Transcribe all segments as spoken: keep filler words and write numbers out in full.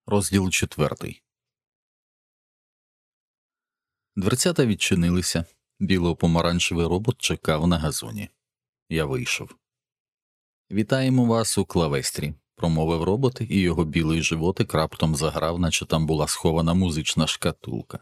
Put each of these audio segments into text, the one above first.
Розділ четвертий. Дверцята відчинилися. Біло-помаранчевий робот чекав на газоні. Я вийшов. «Вітаємо вас у Клавестрі», – промовив робот, і його білий животик раптом заграв, наче там була схована музична шкатулка.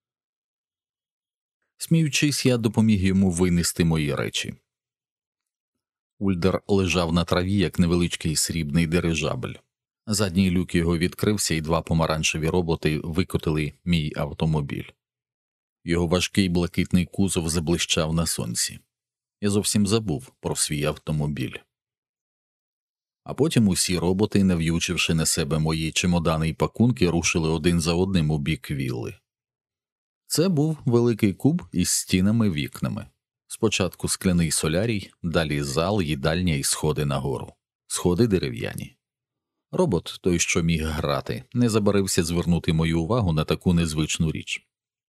Сміючись, я допоміг йому винести мої речі. Ульдер лежав на траві, як невеличкий срібний дирижабль. Задній люк його відкрився, і два помаранчеві роботи викотили мій автомобіль. Його важкий блакитний кузов заблищав на сонці. Я зовсім забув про свій автомобіль. А потім усі роботи, нав'ючивши на себе мої чемодани й пакунки, рушили один за одним у бік вілли. Це був великий куб із стінами-вікнами. Спочатку скляний солярій, далі зал, їдальня і сходи нагору. Сходи дерев'яні. Робот, той, що міг грати, не забарився звернути мою увагу на таку незвичну річ.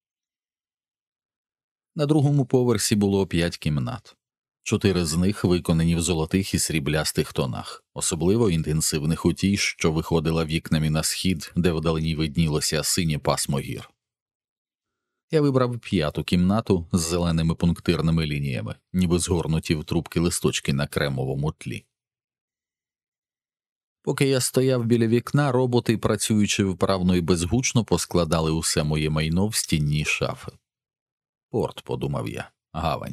На другому поверсі було п'ять кімнат. Чотири з них виконані в золотих і сріблястих тонах, особливо інтенсивних у тій, що виходила вікнами на схід, де вдалині виднілося синє пасмо гір. Я вибрав п'яту кімнату з зеленими пунктирними лініями, ніби згорнуті в трубки листочки на кремовому тлі. Поки я стояв біля вікна, роботи, працюючи вправно і безгучно, поскладали усе моє майно в стінні шафи. Порт, подумав я, гавань.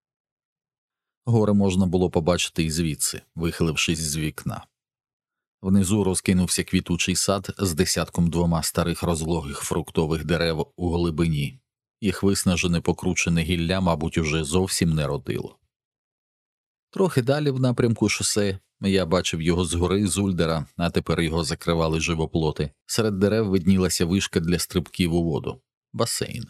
Гори можна було побачити і звідси, вихилившись з вікна. Внизу розкинувся квітучий сад з десятком двома старих розлогих фруктових дерев у глибині. Їх виснажене покручене гілля, мабуть, уже зовсім не родило. Трохи далі, в напрямку шосе, я бачив його згори з Ульдера, а тепер його закривали живоплоти. Серед дерев виднілася вишка для стрибків у воду. Басейн.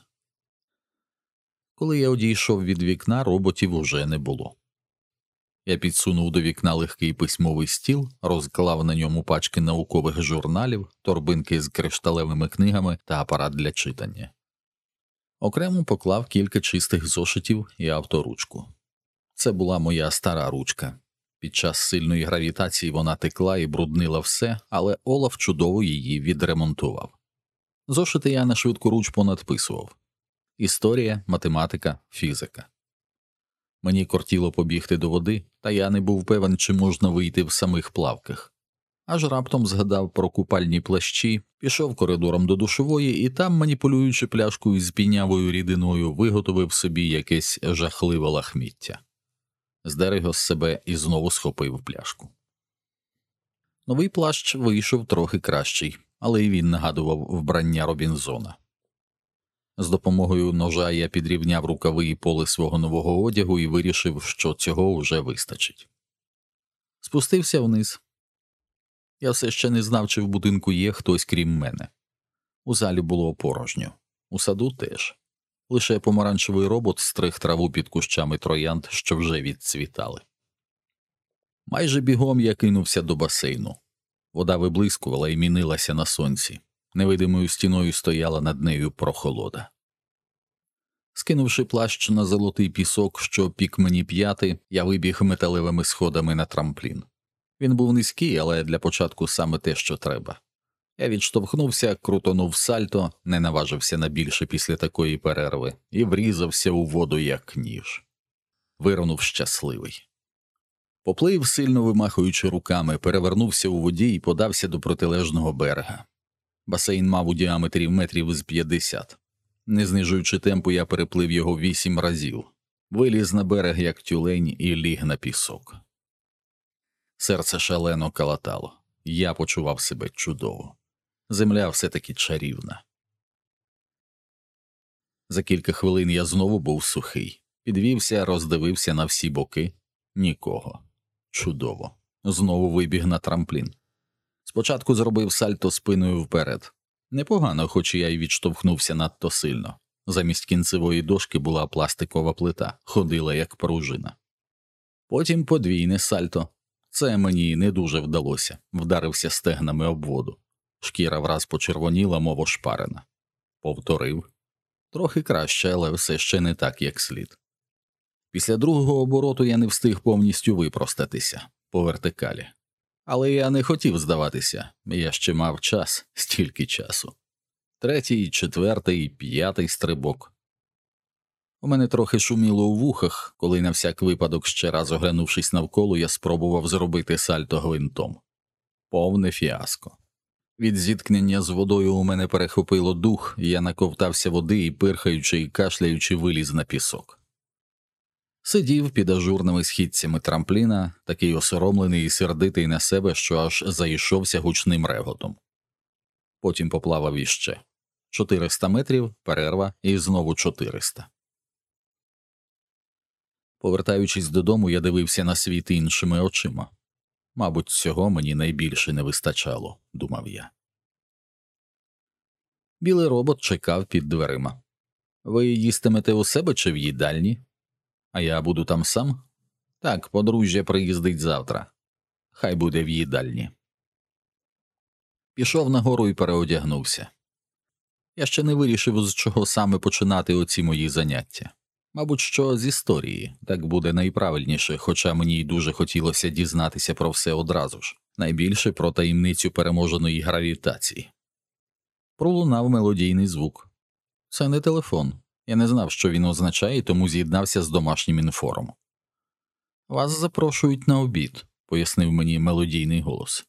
Коли я одійшов від вікна, роботів уже не було. Я підсунув до вікна легкий письмовий стіл, розклав на ньому пачки наукових журналів, торбинки з кришталевими книгами та апарат для читання. Окремо поклав кілька чистих зошитів і авторучку. Це була моя стара ручка. Під час сильної гравітації вона текла і бруднила все, але Олаф чудово її відремонтував. Зошити я на швидкоруч понадписував. Історія, математика, фізика. Мені кортіло побігти до води, та я не був певен, чи можна вийти в самих плавках. Аж раптом згадав про купальні плащі, пішов коридором до душової і там, маніпулюючи пляшкою з пінявою рідиною, виготовив собі якесь жахливе лахміття. Здер його з себе і знову схопив пляшку. Новий плащ вийшов трохи кращий, але й він нагадував вбрання Робінзона. З допомогою ножа я підрівняв рукави і поли свого нового одягу і вирішив, що цього вже вистачить. Спустився вниз. Я все ще не знав, чи в будинку є хтось крім мене. У залі було порожньо. У саду теж. Лише помаранчевий робот стриг траву під кущами троянд, що вже відцвітали. Майже бігом я кинувся до басейну. Вода виблискувала і мінилася на сонці. Невидимою стіною стояла над нею прохолода. Скинувши плащ на золотий пісок, що пік мені п'яти, я вибіг металевими сходами на трамплін. Він був низький, але для початку саме те, що треба. Я відштовхнувся, крутонув сальто, не наважився на більше після такої перерви, і врізався у воду як ніж. Вирунув щасливий. Поплив, сильно вимахуючи руками, перевернувся у воді і подався до протилежного берега. Басейн мав у діаметрі метрів з п'ятдесят. Не знижуючи темпу, я переплив його вісім разів. Виліз на берег, як тюлень, і ліг на пісок. Серце шалено калатало. Я почував себе чудово. Земля все-таки чарівна. За кілька хвилин я знову був сухий. Підвівся, роздивився на всі боки. Нікого. Чудово. Знову вибіг на трамплін. Спочатку зробив сальто спиною вперед. Непогано, хоч я й відштовхнувся надто сильно. Замість кінцевої дошки була пластикова плита, ходила як пружина. Потім подвійне сальто. Це мені не дуже вдалося, вдарився стегнами об воду. Шкіра враз почервоніла, мов ошпарена. Повторив. Трохи краще, але все ще не так, як слід. Після другого обороту я не встиг повністю випростатися, по вертикалі. Але я не хотів здаватися, я ще мав час, стільки часу. Третій, четвертий, п'ятий стрибок. У мене трохи шуміло у вухах, коли на всяк випадок, ще раз оглянувшись навколо, я спробував зробити сальто гвинтом. Повне фіаско. Від зіткнення з водою у мене перехопило дух, і я наковтався води і, пирхаючи і кашляючи, виліз на пісок. Сидів під ажурними східцями трампліна, такий осоромлений і сердитий на себе, що аж заїшовся гучним реготом. Потім поплавав іще. чотириста метрів, перерва і знову чотириста. Повертаючись додому, я дивився на світ іншими очима. Мабуть, цього мені найбільше не вистачало, думав я. Білий робот чекав під дверима. Ви їстимете у себе чи в їдальні? А я буду там сам? Так, подружжя приїздить завтра. Хай буде в їдальні. Пішов нагору і переодягнувся. Я ще не вирішив, з чого саме починати оці мої заняття. Мабуть, що з історії, так буде найправильніше, хоча мені й дуже хотілося дізнатися про все одразу ж, найбільше про таємницю переможеної гравітації. Пролунав мелодійний звук. Це не телефон. Я не знав, що він означає, тому з'єднався з домашнім інфором. «Вас запрошують на обід», – пояснив мені мелодійний голос.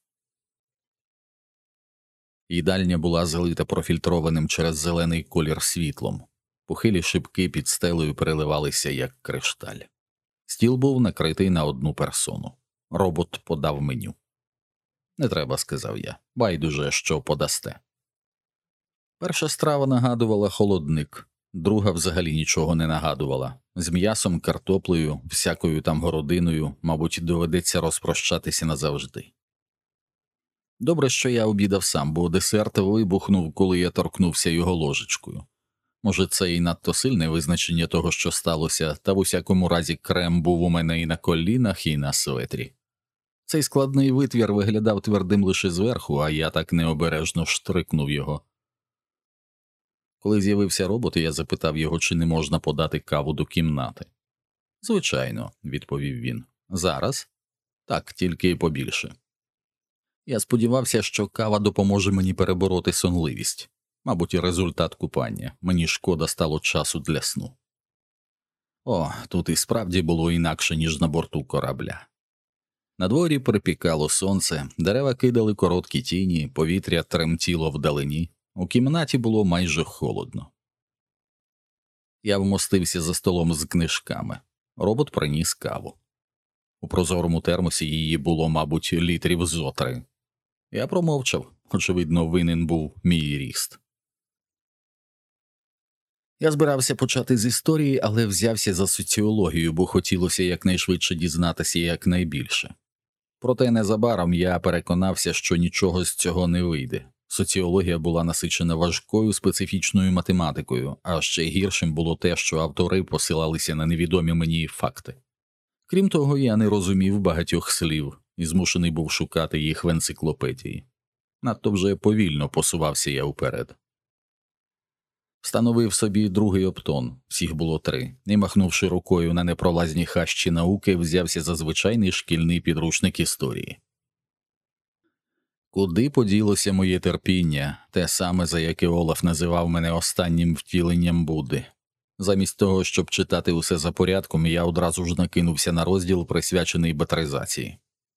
Їдальня була залита профільтрованим через зелений колір світлом. Похилі шибки під стелею переливалися, як кришталь. Стіл був накритий на одну персону. Робот подав меню. «Не треба», – сказав я. «Байдуже, що подасте». Перша страва нагадувала холодник, друга взагалі нічого не нагадувала. З м'ясом, картоплею, всякою там городиною, мабуть, доведеться розпрощатися назавжди. Добре, що я обідав сам, бо десерт вибухнув, коли я торкнувся його ложечкою. Може, це і надто сильне визначення того, що сталося, та в усякому разі крем був у мене і на колінах, і на светрі. Цей складний витвір виглядав твердим лише зверху, а я так необережно штрикнув його. Коли з'явився робот, я запитав його, чи не можна подати каву до кімнати. «Звичайно», – відповів він. «Зараз?» «Так, тільки побільше». Я сподівався, що кава допоможе мені перебороти сонливість. Мабуть, і результат купання. Мені шкода стало часу для сну. О, тут і справді було інакше, ніж на борту корабля. На дворі припікало сонце, дерева кидали короткі тіні, повітря тремтіло вдалині. У кімнаті було майже холодно. Я вмостився за столом з книжками. Робот приніс каву. У прозорому термосі її було, мабуть, літрів зо три. Я промовчав, очевидно, винен був мій ріст. Я збирався почати з історії, але взявся за соціологію, бо хотілося якнайшвидше дізнатися якнайбільше. Проте незабаром я переконався, що нічого з цього не вийде. Соціологія була насичена важкою специфічною математикою, а ще гіршим було те, що автори посилалися на невідомі мені факти. Крім того, я не розумів багатьох слів і змушений був шукати їх в енциклопедії. Надто вже повільно посувався я вперед. Встановив собі другий оптон, всіх було три, і, махнувши рукою на непролазні хащі науки, взявся за звичайний шкільний підручник історії. Куди поділося моє терпіння, те саме, за яке Олаф називав мене останнім втіленням Будди. Замість того, щоб читати усе за порядком, я одразу ж накинувся на розділ, присвячений батаризації.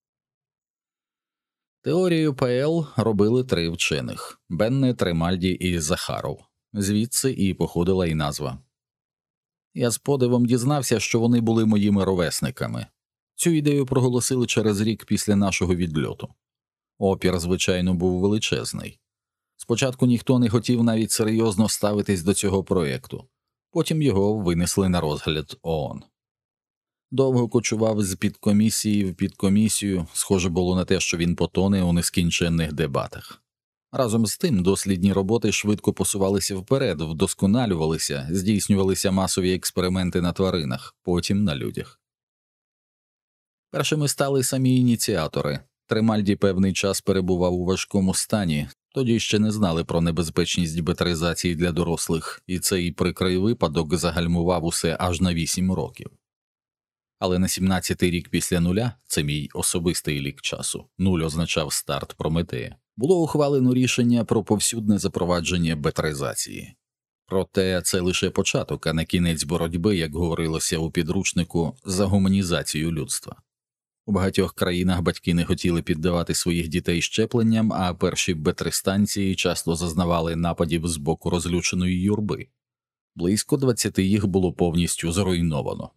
Теорію ПЛ робили три вчених – Бенне, Тремальді і Захаров. Звідси і походила і назва. Я з подивом дізнався, що вони були моїми ровесниками. Цю ідею проголосили через рік після нашого відльоту. Опір, звичайно, був величезний. Спочатку ніхто не хотів навіть серйозно ставитись до цього проєкту. Потім його винесли на розгляд ООН. Довго кочував з підкомісії в підкомісію, схоже було на те, що він потоне у нескінченних дебатах. Разом з тим, дослідні роботи швидко посувалися вперед, вдосконалювалися, здійснювалися масові експерименти на тваринах, потім на людях. Першими стали самі ініціатори. Тремальді певний час перебував у важкому стані, тоді ще не знали про небезпечність батаризації для дорослих, і цей прикрий випадок загальмував усе аж на вісім років. Але на сімнадцятий рік після нуля, це мій особистий лік часу, нуль означав старт Прометея, було ухвалено рішення про повсюдне запровадження бетризації. Проте це лише початок, а не кінець боротьби, як говорилося у підручнику, за гуманізацію людства. У багатьох країнах батьки не хотіли піддавати своїх дітей щепленням, а перші бетристанції часто зазнавали нападів з боку розлюченої юрби. Близько двадцяти їх було повністю зруйновано.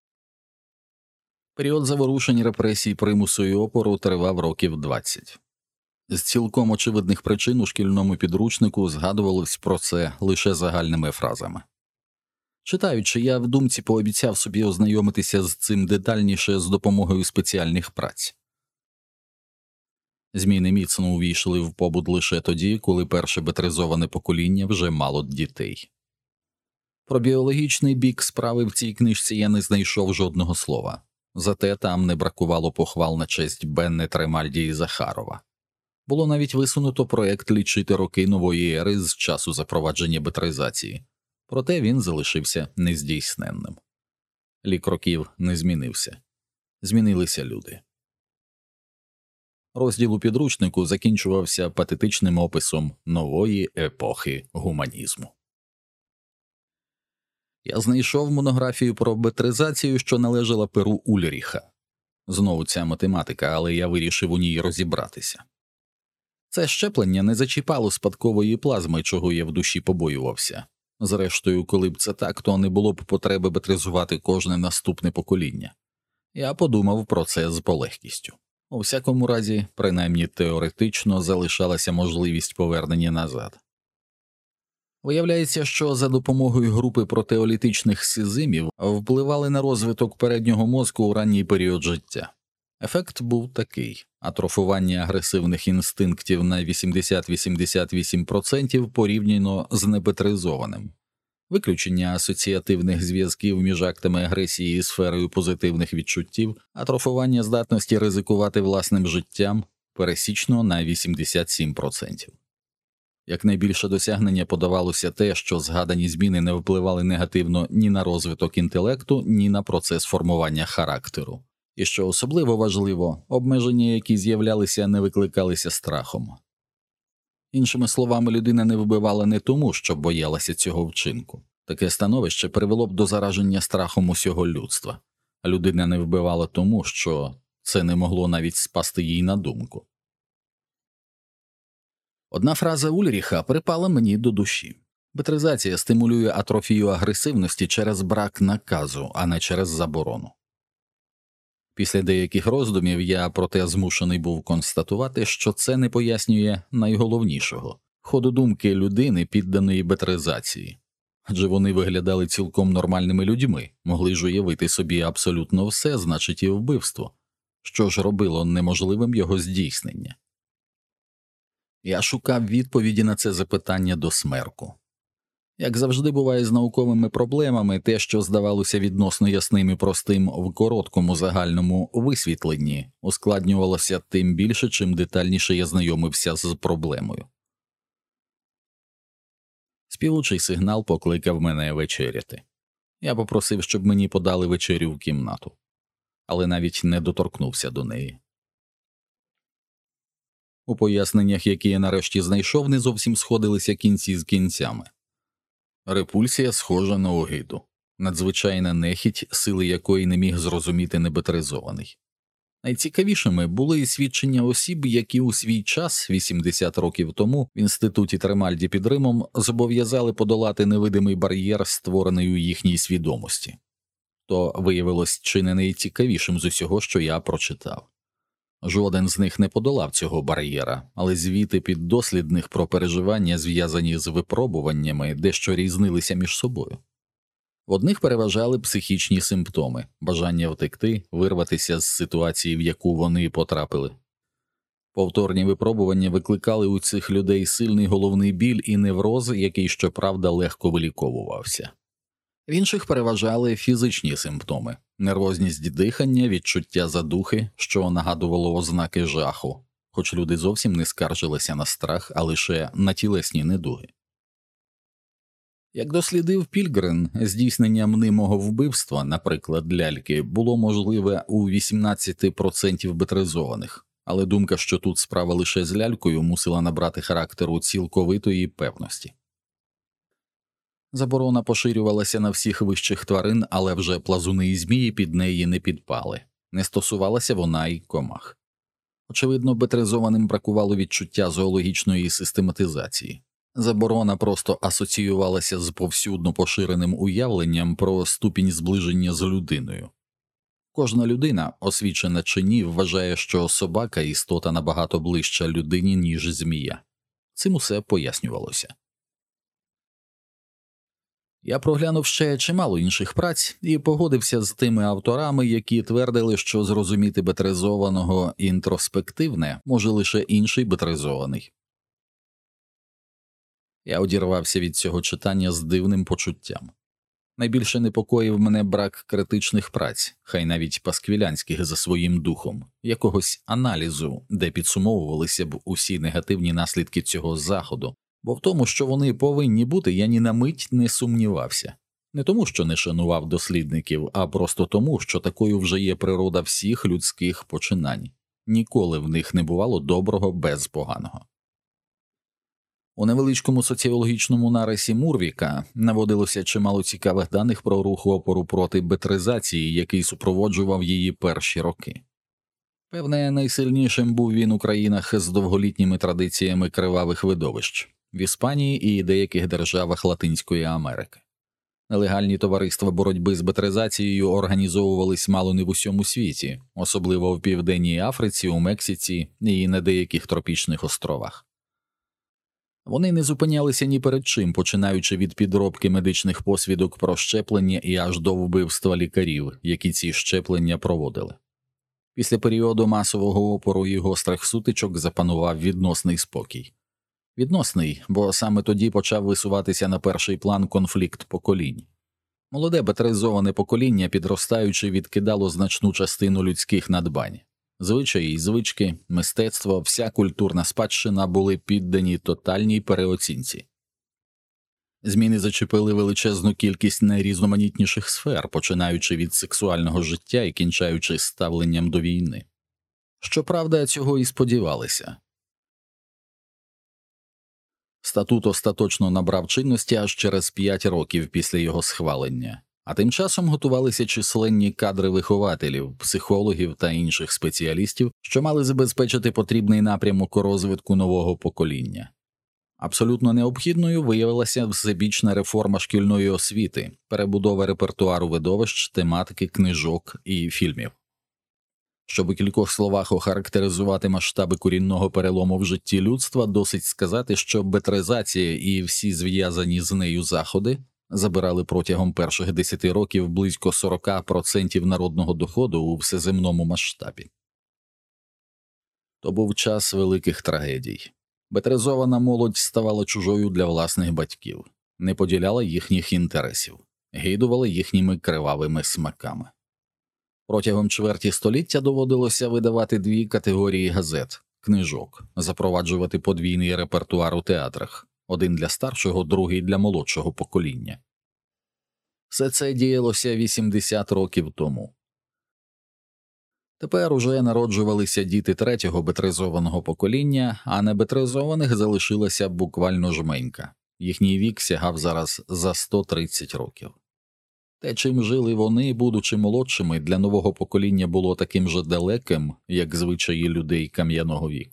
Період заворушень, репресій, примусу і опору тривав років двадцять. З цілком очевидних причин у шкільному підручнику згадувалось про це лише загальними фразами. Читаючи, я в думці пообіцяв собі ознайомитися з цим детальніше з допомогою спеціальних праць. Зміни міцно увійшли в побут лише тоді, коли перше бетризоване покоління вже мало дітей. Про біологічний бік справи в цій книжці я не знайшов жодного слова, зате там не бракувало похвал на честь Бенне, Тремальді і Захарова. Було навіть висунуто проект лічити роки нової ери з часу запровадження бетризації, проте він залишився нездійсненним. Лік років не змінився. Змінилися люди. Розділ у підручнику закінчувався патетичним описом нової епохи гуманізму. Я знайшов монографію про бетризацію, що належала перу Ульріха. Знову ця математика, але я вирішив у ній розібратися. Це щеплення не зачіпало спадкової плазми, чого я в душі побоювався. Зрештою, коли б це так, то не було б потреби бетризувати кожне наступне покоління. Я подумав про це з полегкістю. У всякому разі, принаймні теоретично, залишалася можливість повернення назад. Виявляється, що за допомогою групи протеолітичних сизимів впливали на розвиток переднього мозку у ранній період життя. Ефект був такий – атрофування агресивних інстинктів на вісімдесят до вісімдесят восьми відсотків порівняно з небетризованим. Виключення асоціативних зв'язків між актами агресії і сферою позитивних відчуттів, атрофування здатності ризикувати власним життям пересічно на вісімдесят сім відсотків. Як найбільше досягнення подавалося те, що згадані зміни не впливали негативно ні на розвиток інтелекту, ні на процес формування характеру. І що особливо важливо, обмеження, які з'являлися, не викликалися страхом. Іншими словами, людина не вбивала не тому, що боялася цього вчинку. Таке становище привело б до зараження страхом усього людства. А людина не вбивала тому, що це не могло навіть спасти їй на думку. Одна фраза Ульріха припала мені до душі. Бетризація стимулює атрофію агресивності через брак наказу, а не через заборону. Після деяких роздумів я, проте, змушений був констатувати, що це не пояснює найголовнішого – ходу думки людини, підданої бетризації. Адже вони виглядали цілком нормальними людьми, могли ж уявити собі абсолютно все, значить і вбивство, що ж робило неможливим його здійснення. Я шукав відповіді на це запитання до смерку. Як завжди буває з науковими проблемами, те, що здавалося відносно ясним і простим в короткому загальному висвітленні, ускладнювалося тим більше, чим детальніше я знайомився з проблемою. Співучий сигнал покликав мене вечеряти. Я попросив, щоб мені подали вечерю в кімнату, але навіть не доторкнувся до неї. У поясненнях, які я нарешті знайшов, не зовсім сходилися кінці з кінцями. Репульсія схожа на огиду, надзвичайна нехіть, сили якої не міг зрозуміти небетризований. Найцікавішими були свідчення осіб, які у свій час, вісімдесят років тому, в інституті Тремальді під Римом зобов'язали подолати невидимий бар'єр, створений у їхній свідомості. То виявилось чи не найцікавішим з усього, що я прочитав. Жоден з них не подолав цього бар'єра, але звіти піддослідних про переживання, зв'язані з випробуваннями, дещо різнилися між собою. В одних переважали психічні симптоми – бажання втекти, вирватися з ситуації, в яку вони потрапили. Повторні випробування викликали у цих людей сильний головний біль і невроз, який, щоправда, легко виліковувався. В інших переважали фізичні симптоми – нервозність дихання, відчуття задухи, що нагадувало ознаки жаху, хоч люди зовсім не скаржилися на страх, а лише на тілесні недуги. Як дослідив Пільгрен, здійснення мнимого вбивства, наприклад, ляльки, було можливе у вісімнадцять відсотків бетризованих, але думка, що тут справа лише з лялькою, мусила набрати характеру цілковитої певності. Заборона поширювалася на всіх вищих тварин, але вже плазуни і змії під неї не підпали. Не стосувалася вона й комах. Очевидно, бетризованим бракувало відчуття зоологічної систематизації. Заборона просто асоціювалася з повсюдно поширеним уявленням про ступінь зближення з людиною. Кожна людина, освічена чи ні, вважає, що собака – істота набагато ближча людині, ніж змія. Цим усе пояснювалося. Я проглянув ще чимало інших праць і погодився з тими авторами, які твердили, що зрозуміти бетризованого інтроспективне може лише інший бетризований. Я одірвався від цього читання з дивним почуттям. Найбільше непокоїв мене брак критичних праць, хай навіть пасквілянських за своїм духом, якогось аналізу, де підсумовувалися б усі негативні наслідки цього заходу, бо в тому, що вони повинні бути, я ні на мить не сумнівався. Не тому, що не шанував дослідників, а просто тому, що такою вже є природа всіх людських починань. Ніколи в них не бувало доброго без поганого. У невеличкому соціологічному нарисі Мурвіка наводилося чимало цікавих даних про рух опору проти бетризації, який супроводжував її перші роки. Певне, найсильнішим був він у країнах з довголітніми традиціями кривавих видовищ – в Іспанії і деяких державах Латинської Америки. Нелегальні товариства боротьби з бетризацією організовувались мало не в усьому світі, особливо в Південній Африці, у Мексиці і на деяких тропічних островах. Вони не зупинялися ні перед чим, починаючи від підробки медичних посвідок про щеплення і аж до вбивства лікарів, які ці щеплення проводили. Після періоду масового опору і гострих сутичок запанував відносний спокій. Відносний, бо саме тоді почав висуватися на перший план конфлікт поколінь. Молоде бетризоване покоління, підростаючи, відкидало значну частину людських надбань. Звичаї й звички, мистецтво, вся культурна спадщина були піддані тотальній переоцінці. Зміни зачепили величезну кількість найрізноманітніших сфер, починаючи від сексуального життя і кінчаючи ставленням до війни. Щоправда, цього і сподівалися. Статут остаточно набрав чинності аж через п'ять років після його схвалення, а тим часом готувалися численні кадри вихователів, психологів та інших спеціалістів, що мали забезпечити потрібний напрямок у розвитку нового покоління. Абсолютно необхідною виявилася всебічна реформа шкільної освіти, перебудова репертуару видовищ, тематики, книжок і фільмів. Щоб у кількох словах охарактеризувати масштаби корінного перелому в житті людства, досить сказати, що бетризація і всі зв'язані з нею заходи забирали протягом перших десяти років близько сорок відсотків народного доходу у всеземному масштабі. То був час великих трагедій. Бетризована молодь ставала чужою для власних батьків, не поділяла їхніх інтересів, гидувала їхніми кривавими смаками. Протягом чверті століття доводилося видавати дві категорії газет – книжок, запроваджувати подвійний репертуар у театрах, один для старшого, другий для молодшого покоління. Все це діялося вісімдесят років тому. Тепер уже народжувалися діти третього бетризованого покоління, а небетризованих залишилася буквально жменька. Їхній вік сягав зараз за сто тридцять років. Те, чим жили вони, будучи молодшими, для нового покоління було таким же далеким, як звичаї людей кам'яного віку.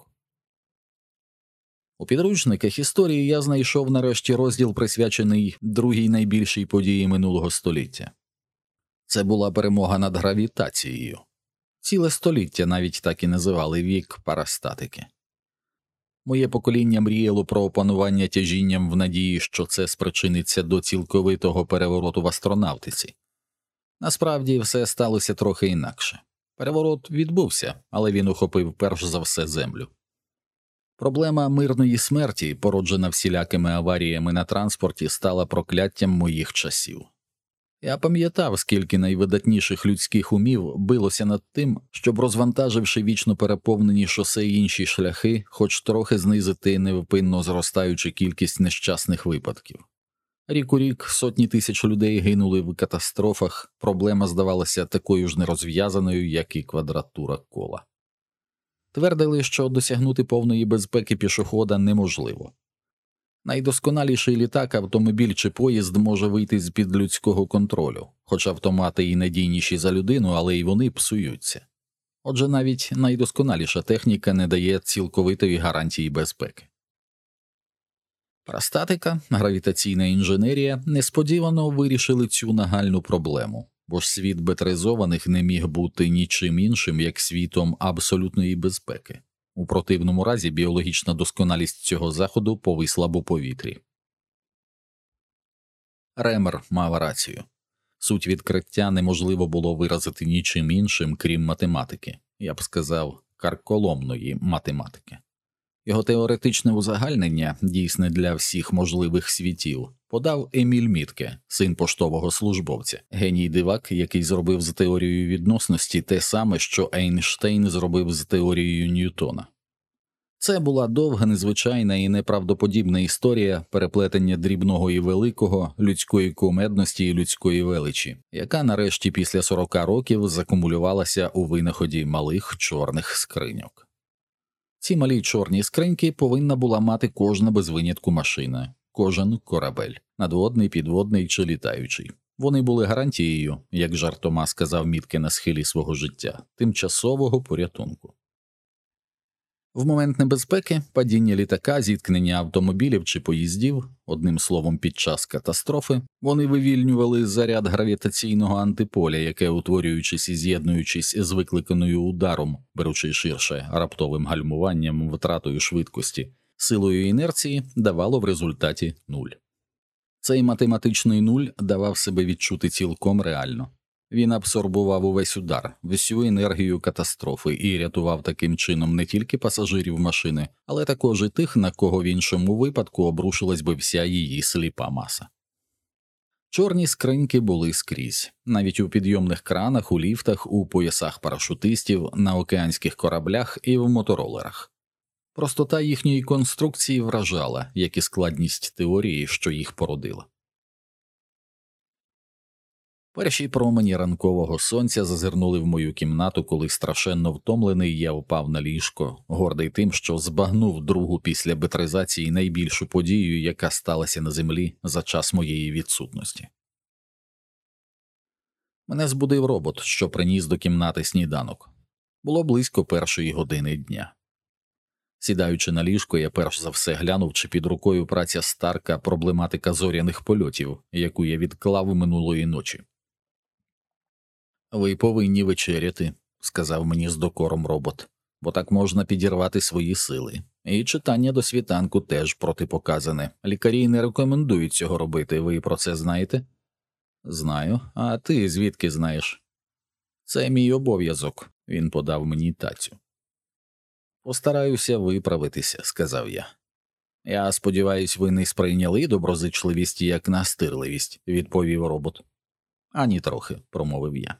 У підручниках історії я знайшов нарешті розділ, присвячений другій найбільшій події минулого століття. Це була перемога над гравітацією. Ціле століття навіть так і називали вік парастатики. Моє покоління мріяло про опанування тяжінням в надії, що це спричиниться до цілковитого перевороту в астронавтиці. Насправді все сталося трохи інакше. Переворот відбувся, але він охопив перш за все землю. Проблема мирної смерті, породжена всілякими аваріями на транспорті, стала прокляттям моїх часів. Я пам'ятав, скільки найвидатніших людських умів билося над тим, щоб, розвантаживши вічно переповнені шосе й інші шляхи, хоч трохи знизити невпинно зростаючу кількість нещасних випадків. Рік у рік сотні тисяч людей гинули в катастрофах, проблема здавалася такою ж нерозв'язаною, як і квадратура кола. Твердили, що досягнути повної безпеки пішохода неможливо. Найдосконаліший літак, автомобіль чи поїзд може вийти з-під людського контролю, хоч автомати і надійніші за людину, але й вони псуються. Отже, навіть найдосконаліша техніка не дає цілковитої гарантії безпеки. Парастатика, гравітаційна інженерія несподівано вирішили цю нагальну проблему, бо ж світ бетризованих не міг бути нічим іншим, як світом абсолютної безпеки. У противному разі біологічна досконалість цього заходу повисла б у повітрі. Ремер мав рацію. Суть відкриття неможливо було виразити нічим іншим, крім математики, я б сказав, карколомної математики. Його теоретичне узагальнення, дійсне для всіх можливих світів, подав Еміль Мітке, син поштового службовця, геній-дивак, який зробив з теорією відносності те саме, що Ейнштейн зробив з теорією Ньютона. Це була довга, незвичайна і неправдоподібна історія переплетення дрібного і великого, людської кумедності і людської величі, яка нарешті після сорока років закумулювалася у винаході малих чорних скриньок. Ці малі чорні скриньки повинна була мати кожна без винятку машина, кожен корабель, надводний, підводний чи літаючий. Вони були гарантією, як жартома сказав Мітке на схилі свого життя, тимчасового порятунку. В момент небезпеки, падіння літака, зіткнення автомобілів чи поїздів, одним словом під час катастрофи, вони вивільнювали заряд гравітаційного антиполя, яке, утворюючись і з'єднуючись з викликаною ударом, беручи ширше, раптовим гальмуванням, втратою швидкості, силою інерції, давало в результаті нуль. Цей математичний нуль давав себе відчути цілком реально. Він абсорбував увесь удар, всю енергію катастрофи і рятував таким чином не тільки пасажирів машини, але також і тих, на кого в іншому випадку обрушилась би вся її сліпа маса. Чорні скриньки були скрізь, навіть у підйомних кранах, у ліфтах, у поясах парашутистів, на океанських кораблях і в моторолерах. Простота їхньої конструкції вражала, як і складність теорії, що їх породила. Перші промені ранкового сонця зазирнули в мою кімнату, коли страшенно втомлений я впав на ліжко, гордий тим, що збагнув другу після бетризації найбільшу подію, яка сталася на землі за час моєї відсутності. Мене збудив робот, що приніс до кімнати сніданок. Було близько першої години дня. Сідаючи на ліжко, я перш за все глянув, чи під рукою праця Старка «Проблематика зоряних польотів», яку я відклав минулої ночі. «Ви повинні вечеряти», – сказав мені з докором робот, – «бо так можна підірвати свої сили. І читання до світанку теж протипоказане. Лікарі не рекомендують цього робити, ви про це знаєте?» «Знаю. А ти звідки знаєш?» «Це мій обов'язок», – він подав мені тацю. «Постараюся виправитися», – сказав я. «Я сподіваюсь, ви не сприйняли доброзичливість як настирливість», – відповів робот. «Ані трохи», – промовив я.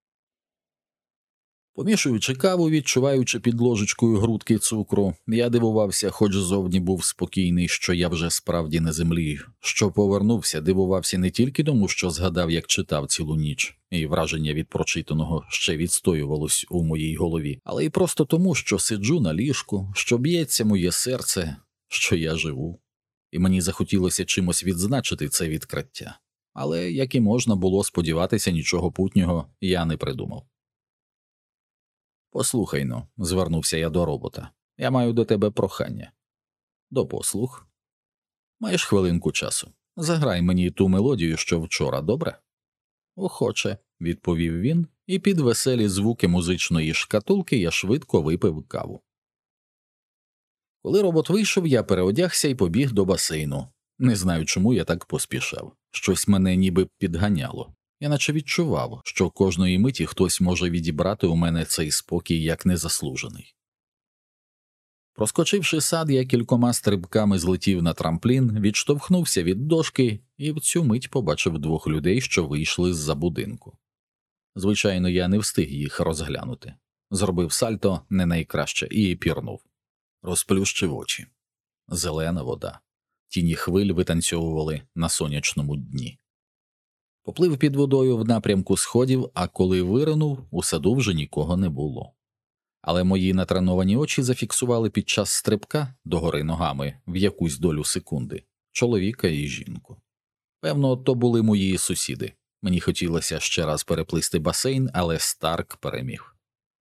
Помішуючи каву, відчуваючи під ложечкою грудки цукру, я дивувався, хоч зовні був спокійний, що я вже справді на землі, що повернувся, дивувався не тільки тому, що згадав, як читав цілу ніч, і враження від прочитаного ще відстоювалось у моїй голові, але й просто тому, що сиджу на ліжку, що б'ється моє серце, що я живу. І мені захотілося чимось відзначити це відкриття. Але, як і можна було сподіватися, нічого путнього я не придумав. «Послухай-но», – звернувся я до робота, – «я маю до тебе прохання». «До послуг». «Маєш хвилинку часу? Заграй мені ту мелодію, що вчора, добре?» «Охоче», – відповів він, і під веселі звуки музичної шкатулки я швидко випив каву. Коли робот вийшов, я переодягся і побіг до басейну. Не знаю, чому я так поспішав. Щось мене ніби підганяло. Я наче відчував, що кожної миті хтось може відібрати у мене цей спокій як незаслужений. Проскочивши сад, я кількома стрибками злетів на трамплін, відштовхнувся від дошки і в цю мить побачив двох людей, що вийшли з-за будинку. Звичайно, я не встиг їх розглянути. Зробив сальто не найкраще і пірнув. Розплющив очі. Зелена вода. тіні хвиль витанцьовували на сонячному дні. Поплив під водою в напрямку сходів, а коли виринув, у саду вже нікого не було. Але мої натреновані очі зафіксували під час стрибка догори ногами в якусь долю секунди чоловіка і жінку. Певно, то були мої сусіди. Мені хотілося ще раз переплисти басейн, але Старк переміг.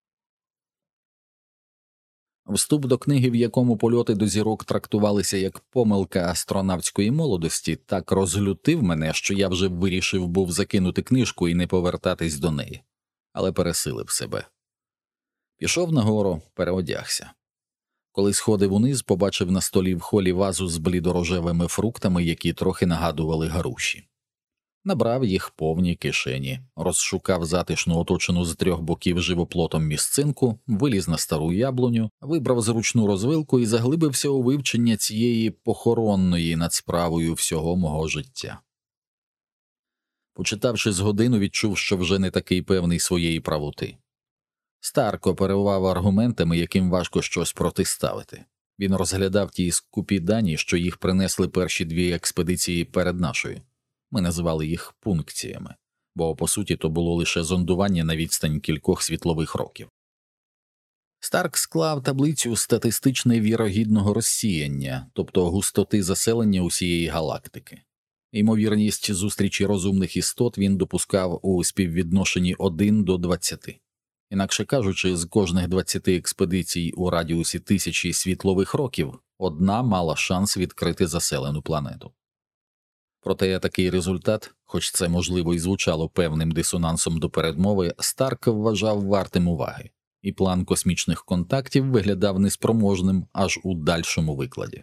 Вступ до книги, в якому польоти до зірок трактувалися як помилка астронавтської молодості, так розлютив мене, що я вже вирішив був закинути книжку і не повертатись до неї. Але пересилив себе. Пішов нагору, переодягся. Коли сходив униз, побачив на столі в холі вазу з блідорожевими фруктами, які трохи нагадували груші. Набрав їх повні кишені, розшукав затишну оточену з трьох боків живоплотом місцинку, виліз на стару яблуню, вибрав зручну розвилку і заглибився у вивчення цієї похоронної над справою всього мого життя. Почитавши з годину, відчув, що вже не такий певний своєї правоти. Старк оперував аргументами, яким важко щось протиставити. Він розглядав ті скупі дані, що їх принесли перші дві експедиції перед нашою. Ми називали їх пункціями, бо, по суті, то було лише зондування на відстань кількох світлових років. Старк склав таблицю статистичне вірогідного розсіяння, тобто густоти заселення усієї галактики. Ймовірність зустрічі розумних істот він допускав у співвідношенні один до двадцяти. Інакше кажучи, з кожних двадцяти експедицій у радіусі тисячі світлових років одна мала шанс відкрити заселену планету. Проте такий результат, хоч це можливо і звучало певним дисонансом до передмови, Старк вважав вартим уваги, і план космічних контактів виглядав неспроможним аж у дальшому викладі.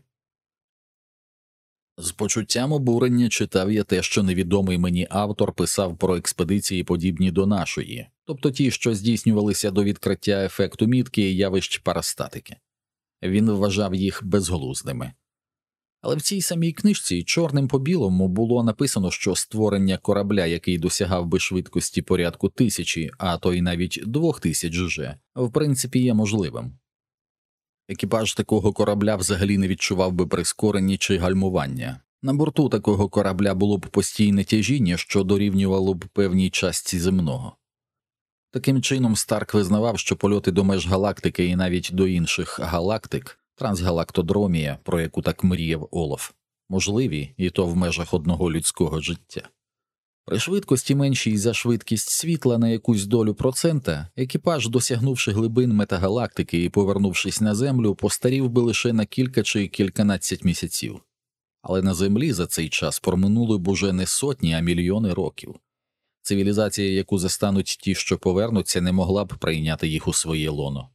З почуттям обурення читав я те, що невідомий мені автор писав про експедиції, подібні до нашої, тобто ті, що здійснювалися до відкриття ефекту мітки і явищ парастатики. Він вважав їх безглуздими. Але в цій самій книжці чорним по білому було написано, що створення корабля, який досягав би швидкості порядку тисячі, а то й навіть двох тисяч уже, в принципі є можливим. Екіпаж такого корабля взагалі не відчував би прискорення чи гальмування. На борту такого корабля було б постійне тяжіння, що дорівнювало б певній частці земного. Таким чином, Старк визнавав, що польоти до меж галактики і навіть до інших галактик, трансгалактодромія, про яку так мріяв Олаф, можливі, і то в межах одного людського життя. При швидкості меншій за швидкість світла на якусь долю процента, екіпаж, досягнувши глибин метагалактики і повернувшись на Землю, постарів би лише на кілька чи кільканадцять місяців. Але на Землі за цей час проминули б уже не сотні, а мільйони років. Цивілізація, яку застануть ті, що повернуться, не могла б прийняти їх у своє лоно.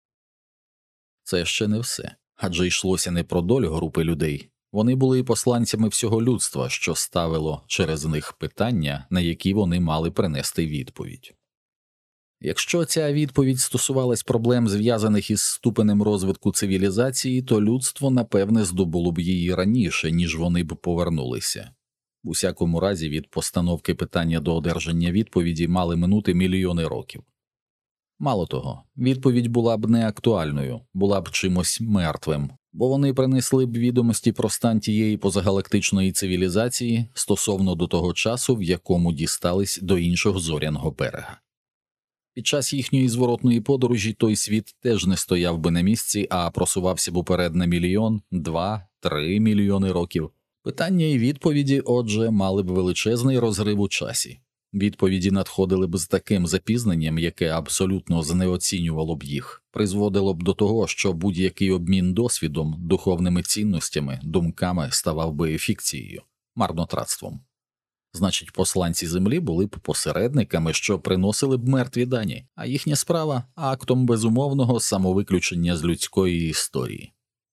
Це ще не все, адже йшлося не про долю групи людей. Вони були і посланцями всього людства, що ставило через них питання, на які вони мали принести відповідь. Якщо ця відповідь стосувалась проблем, зв'язаних із ступенем розвитку цивілізації, то людство, напевне, здобуло б її раніше, ніж вони б повернулися. В усякому разі, від постановки питання до одержання відповіді мали минути мільйони років. Мало того, відповідь була б неактуальною, була б чимось мертвим, бо вони принесли б відомості про стан тієї позагалактичної цивілізації стосовно до того часу, в якому дістались до іншого зоряного берега. Під час їхньої зворотної подорожі той світ теж не стояв би на місці, а просувався б уперед на мільйон, два, три мільйони років. Питання і відповіді, отже, мали б величезний розрив у часі. Відповіді надходили б з таким запізненням, яке абсолютно знеоцінювало б їх, призводило б до того, що будь-який обмін досвідом, духовними цінностями, думками ставав би фікцією, марнотратством. Значить, посланці Землі були б посередниками, що приносили б мертві дані, а їхня справа – актом безумовного самовиключення з людської історії.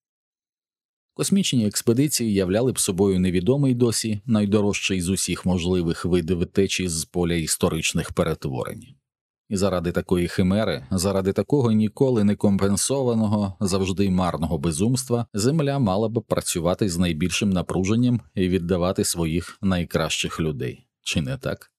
Космічні експедиції являли б собою невідомий досі, найдорожчий з усіх можливих видів течі з поля історичних перетворень. І заради такої химери, заради такого ніколи не компенсованого, завжди марного безумства, Земля мала б працювати з найбільшим напруженням і віддавати своїх найкращих людей. Чи не так?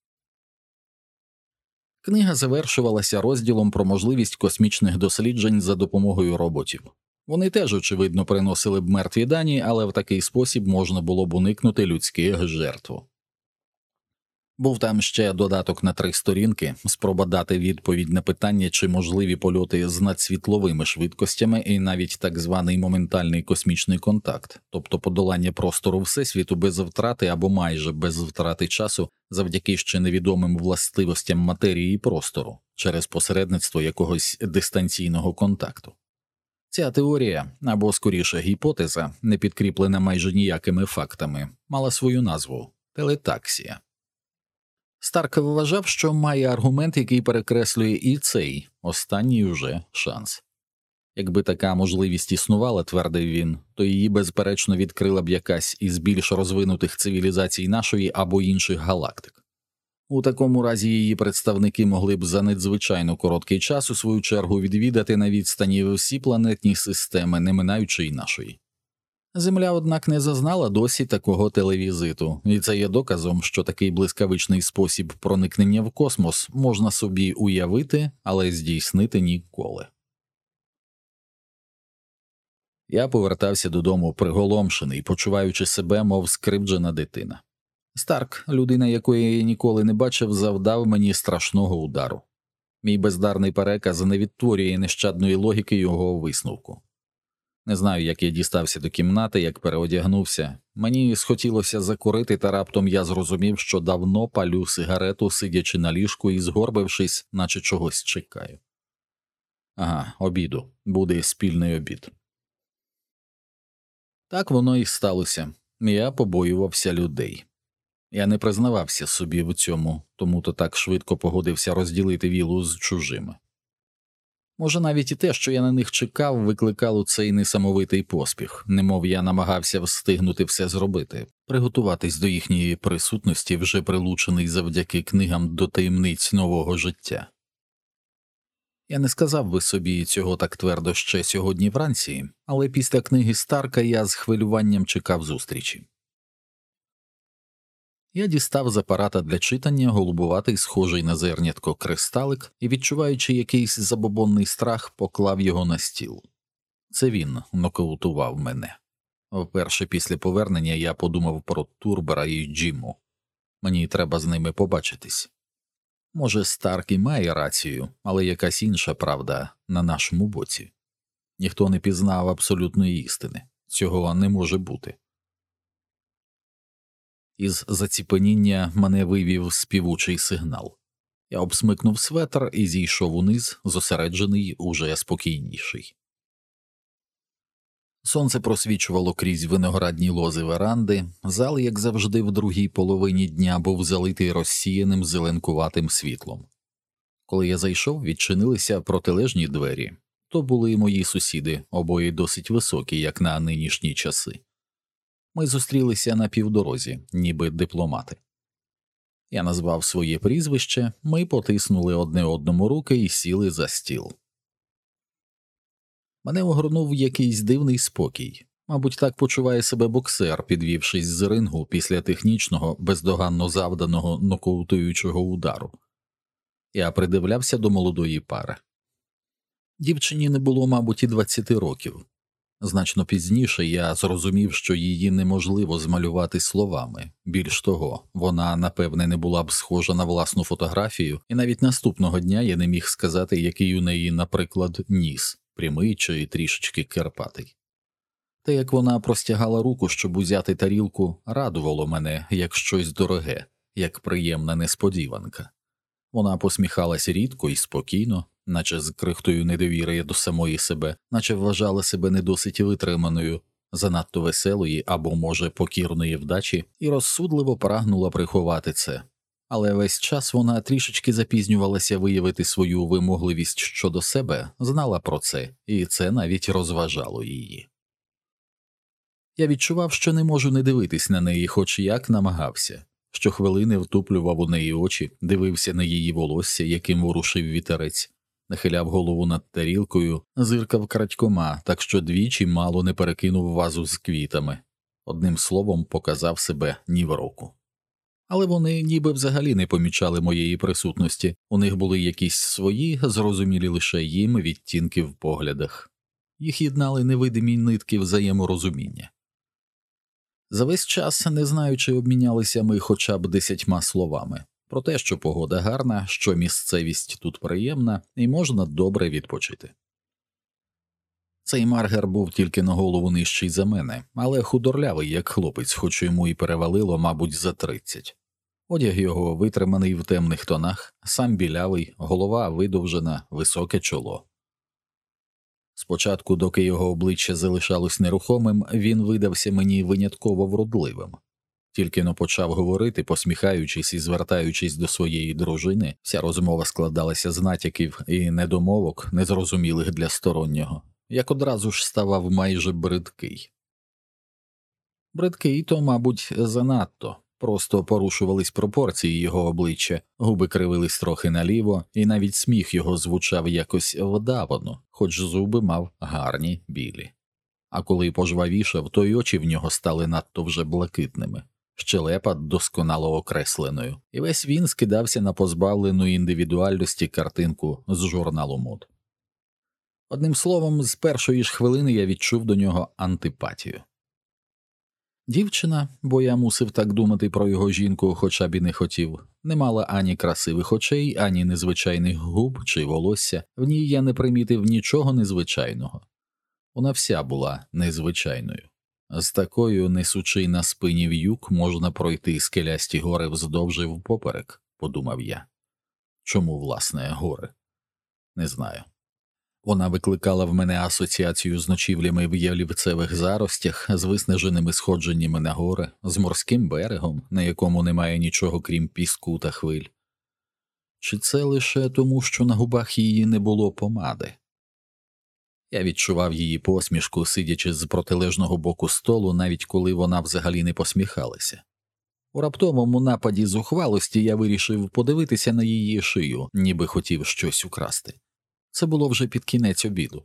Книга завершувалася розділом про можливість космічних досліджень за допомогою роботів. Вони теж, очевидно, приносили б мертві дані, але в такий спосіб можна було б уникнути людських жертв. Був там ще додаток на три сторінки, спроба дати відповідь на питання, чи можливі польоти з надсвітловими швидкостями і навіть так званий моментальний космічний контакт, тобто подолання простору Всесвіту без втрати або майже без втрати часу завдяки ще невідомим властивостям матерії і простору через посередництво якогось дистанційного контакту. Ця теорія, або скоріше гіпотеза, не підкріплена майже ніякими фактами, мала свою назву – телетаксія. Старк вважав, що має аргумент, який перекреслює і цей, останній уже шанс. Якби така можливість існувала, твердив він, то її безперечно відкрила б якась із більш розвинутих цивілізацій нашої або інших галактик. У такому разі її представники могли б за надзвичайно короткий час у свою чергу відвідати на відстані всі планетні системи, не минаючи й нашої. Земля, однак, не зазнала досі такого телевізиту, і це є доказом, що такий блискавичний спосіб проникнення в космос можна собі уявити, але здійснити ніколи. Я повертався додому приголомшений, почуваючи себе, мов скривджена дитина. Старк, людина, якої я ніколи не бачив, завдав мені страшного удару. Мій бездарний переказ не відтворює нещадної логіки його висновку. Не знаю, як я дістався до кімнати, як переодягнувся. Мені схотілося закурити, та раптом я зрозумів, що давно палю сигарету, сидячи на ліжку і згорбившись, наче чогось чекаю. Ага, обіду. Буде спільний обід. Так воно і сталося. Я побоювався людей. Я не признавався собі в цьому, тому-то так швидко погодився розділити віллу з чужими. Може, навіть і те, що я на них чекав, викликало цей несамовитий поспіх, немов я намагався встигнути все зробити, приготуватись до їхньої присутності, вже прилучений завдяки книгам до таємниць нового життя. Я не сказав би собі цього так твердо ще сьогодні вранці, але після книги Старка я з хвилюванням чекав зустрічі. Я дістав з апарата для читання голубуватий, схожий на зернятко кристалик і, відчуваючи якийсь забобонний страх, поклав його на стіл. Це він нокаутував мене. Вперше після повернення я подумав про Турбера і Джимму. Мені треба з ними побачитись. Може, Старк і має рацію, але якась інша правда на нашому боці. Ніхто не пізнав абсолютної істини. Цього не може бути. Із заціпеніння мене вивів співучий сигнал. Я обсмикнув светр і зійшов униз, зосереджений, уже спокійніший. Сонце просвічувало крізь виноградні лози веранди, зал, як завжди, в другій половині дня був залитий розсіяним зеленкуватим світлом. Коли я зайшов, відчинилися протилежні двері. То були мої сусіди, обоє досить високі, як на нинішні часи. Ми зустрілися на півдорозі, ніби дипломати. Я назвав своє прізвище, ми потиснули одне одному руки і сіли за стіл. Мене огорнув якийсь дивний спокій. Мабуть, так почуває себе боксер, підвівшись з рингу після технічного, бездоганно завданого нокаутуючого удару. Я придивлявся до молодої пари. Дівчині не було, мабуть, і двадцяти років. Значно пізніше я зрозумів, що її неможливо змалювати словами. Більш того, вона, напевне, не була б схожа на власну фотографію, і навіть наступного дня я не міг сказати, який у неї, наприклад, ніс, прямий чи трішечки керпатий. Те, як вона простягала руку, щоб узяти тарілку, радувало мене, як щось дороге, як приємна несподіванка. Вона посміхалась рідко і спокійно, наче з крихтою недовіри до самої себе, наче вважала себе не досить витриманою, занадто веселої або, може, покірної вдачі, і розсудливо прагнула приховати це. Але весь час вона трішечки запізнювалася виявити свою вимогливість щодо себе, знала про це, і це навіть розважало її. Я відчував, що не можу не дивитись на неї, хоч як намагався. Щохвилини втуплював у неї очі, дивився на її волосся, яким ворушив вітерець, нахиляв голову над тарілкою, зиркав крадькома, так що двічі мало не перекинув вазу з квітами. Одним словом, показав себе ні в року. Але вони ніби взагалі не помічали моєї присутності, у них були якісь свої, зрозумілі лише їм, відтінки в поглядах. Їх єднали невидимі нитки взаєморозуміння. За весь час, не знаючи, обмінялися ми хоча б десятьма словами про те, що погода гарна, що місцевість тут приємна і можна добре відпочити. Цей Маргер був тільки на голову нижчий за мене, але худорлявий, як хлопець, хоч йому і перевалило, мабуть, за тридцять. Одяг його витриманий в темних тонах, сам білявий, голова видовжена, високе чоло. Спочатку, доки його обличчя залишалось нерухомим, він видався мені винятково вродливим. Тільки но почав говорити, посміхаючись і звертаючись до своєї дружини, вся розмова складалася з натяків і недомовок, незрозумілих для стороннього, як одразу ж ставав майже бридкий. Бридкий то, мабуть, занадто. Просто порушувались пропорції його обличчя, губи кривились трохи наліво, і навіть сміх його звучав якось вдавано, хоч зуби мав гарні білі. А коли пожвавішав, то й очі в нього стали надто вже блакитними, щелепа досконало окресленою, і весь він скидався на позбавлену індивідуальності картинку з журналу мод. Одним словом, з першої ж хвилини я відчув до нього антипатію. Дівчина, бо я мусив так думати про його жінку, хоча б і не хотів, не мала ані красивих очей, ані незвичайних губ чи волосся, в ній я не примітив нічого незвичайного. Вона вся була незвичайною. З такою, несучи на спині в'юк, можна пройти скелясті гори вздовж і впоперек, подумав я. Чому, власне, гори? Не знаю. Вона викликала в мене асоціацію з ночівлями в ялівцевих заростях, з виснаженими сходженнями на гори, з морським берегом, на якому немає нічого крім піску та хвиль. Чи це лише тому, що на губах її не було помади? Я відчував її посмішку, сидячи з протилежного боку столу, навіть коли вона взагалі не посміхалася. У раптовому нападі зухвалості я вирішив подивитися на її шию, ніби хотів щось украсти. Це було вже під кінець обіду.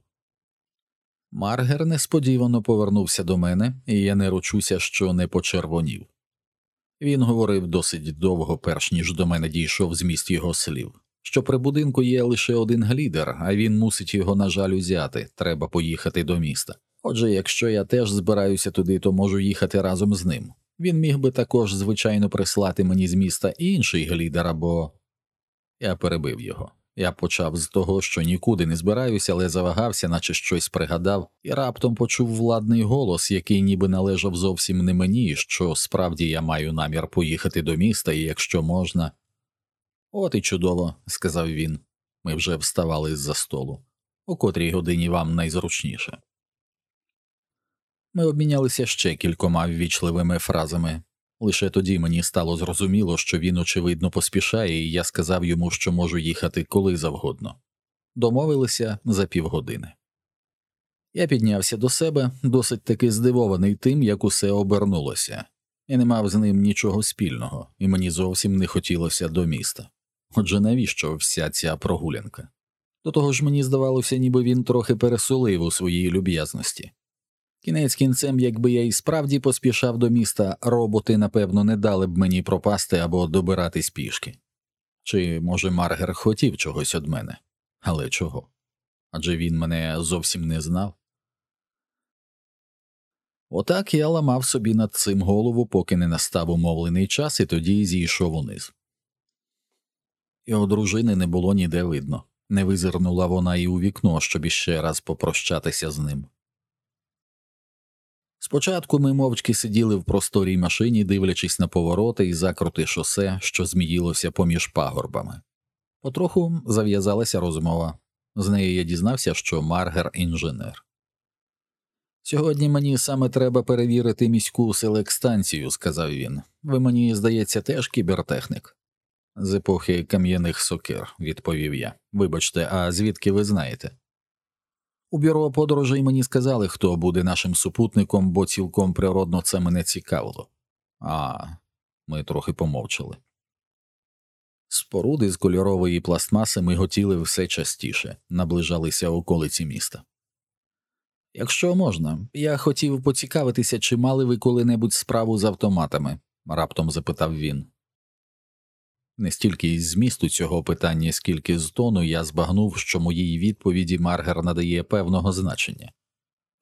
Маргер несподівано повернувся до мене, і я не ручуся, що не почервонів. Він говорив досить довго, перш ніж до мене дійшов зміст його слів, що при будинку є лише один глідер, а він мусить його, на жаль, узяти, треба поїхати до міста. Отже, якщо я теж збираюся туди, то можу їхати разом з ним. Він міг би також, звичайно, прислати мені з міста інший глідер, або... Я перебив його. Я почав з того, що нікуди не збираюся, але завагався, наче щось пригадав, і раптом почув владний голос, який ніби належав зовсім не мені, що справді я маю намір поїхати до міста, і якщо можна... «От і чудово», – сказав він. Ми вже вставали з-за столу. «У котрій годині вам найзручніше?» Ми обмінялися ще кількома ввічливими фразами. Лише тоді мені стало зрозуміло, що він, очевидно, поспішає, і я сказав йому, що можу їхати коли завгодно. Домовилися за півгодини. Я піднявся до себе, досить таки здивований тим, як усе обернулося. Я не мав з ним нічого спільного, і мені зовсім не хотілося до міста. Отже, навіщо вся ця прогулянка? До того ж, мені здавалося, ніби він трохи пересолив у своїй люб'язності. Кінець кінцем, якби я і справді поспішав до міста, роботи, напевно, не дали б мені пропасти або добиратись пішки. Чи, може, Маргер хотів чогось від мене? Але чого? Адже він мене зовсім не знав. Отак я ламав собі над цим голову, поки не настав умовлений час, і тоді зійшов униз. Його дружини не було ніде видно. Не визирнула вона і у вікно, щоб іще раз попрощатися з ним. Спочатку ми мовчки сиділи в просторій машині, дивлячись на повороти і закрути шосе, що зміїлося поміж пагорбами. Потроху зав'язалася розмова. З неї я дізнався, що Маргер – інженер. «Сьогодні мені саме треба перевірити міську селект-станцію», – сказав він. «Ви, мені здається, теж кібертехнік?» «З епохи кам'яних сокир», – відповів я. «Вибачте, а звідки ви знаєте?» «У бюро подорожей мені сказали, хто буде нашим супутником, бо цілком природно це мене цікавило». «А...» – ми трохи помовчали. Споруди з кольорової пластмаси миготіли все частіше, наближалися околиці міста. «Якщо можна, я хотів поцікавитися, чи мали ви коли-небудь справу з автоматами?» – раптом запитав він. Не стільки із змісту цього питання, скільки з тону я збагнув, що моїй відповіді Маргер надає певного значення.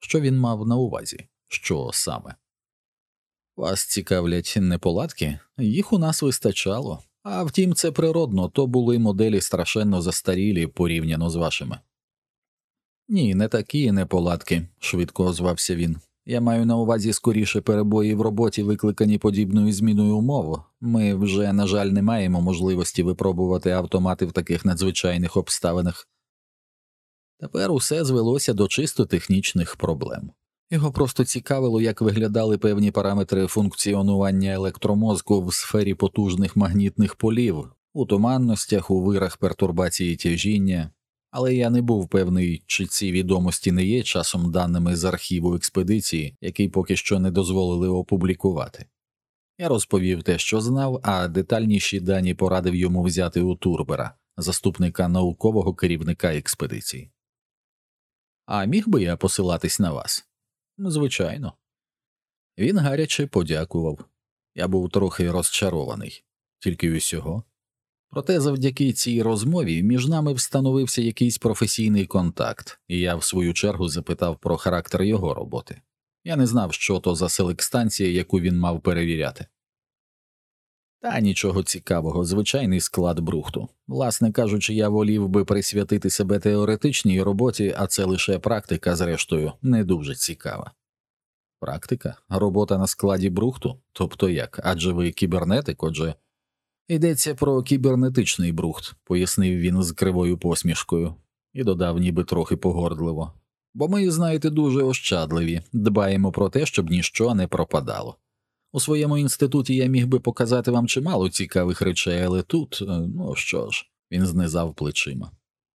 Що він мав на увазі? Що саме? Вас цікавлять неполадки? Їх у нас вистачало. А втім, це природно, то були моделі страшенно застарілі порівняно з вашими. Ні, не такі неполадки, швидко озвався він. Я маю на увазі скоріше перебої в роботі, викликані подібною зміною умов. Ми вже, на жаль, не маємо можливості випробувати автомати в таких надзвичайних обставинах. Тепер усе звелося до чисто технічних проблем. Його просто цікавило, як виглядали певні параметри функціонування електромозку в сфері потужних магнітних полів, у туманностях, у вирах пертурбації тяжіння, але я не був певний, чи ці відомості не є часом даними з архіву експедиції, який поки що не дозволили опублікувати. Я розповів те, що знав, а детальніші дані порадив йому взяти у Турбера, заступника наукового керівника експедиції. А міг би я посилатись на вас? Звичайно. Він гаряче подякував. Я був трохи розчарований. Тільки й усього. Проте завдяки цій розмові між нами встановився якийсь професійний контакт, і я в свою чергу запитав про характер його роботи. Я не знав, що то за селекстанція, яку він мав перевіряти. Та нічого цікавого, звичайний склад брухту. Власне кажучи, я волів би присвятити себе теоретичній роботі, а це лише практика, зрештою, не дуже цікава. Практика? Робота на складі брухту? Тобто як? Адже ви кібернетик, отже... Йдеться про кібернетичний брухт, пояснив він з кривою посмішкою, і додав ніби трохи погордливо. Бо ми, знаєте, дуже ощадливі, дбаємо про те, щоб ніщо не пропадало. У своєму інституті я міг би показати вам чимало цікавих речей, але тут, ну що ж, він знизав плечима.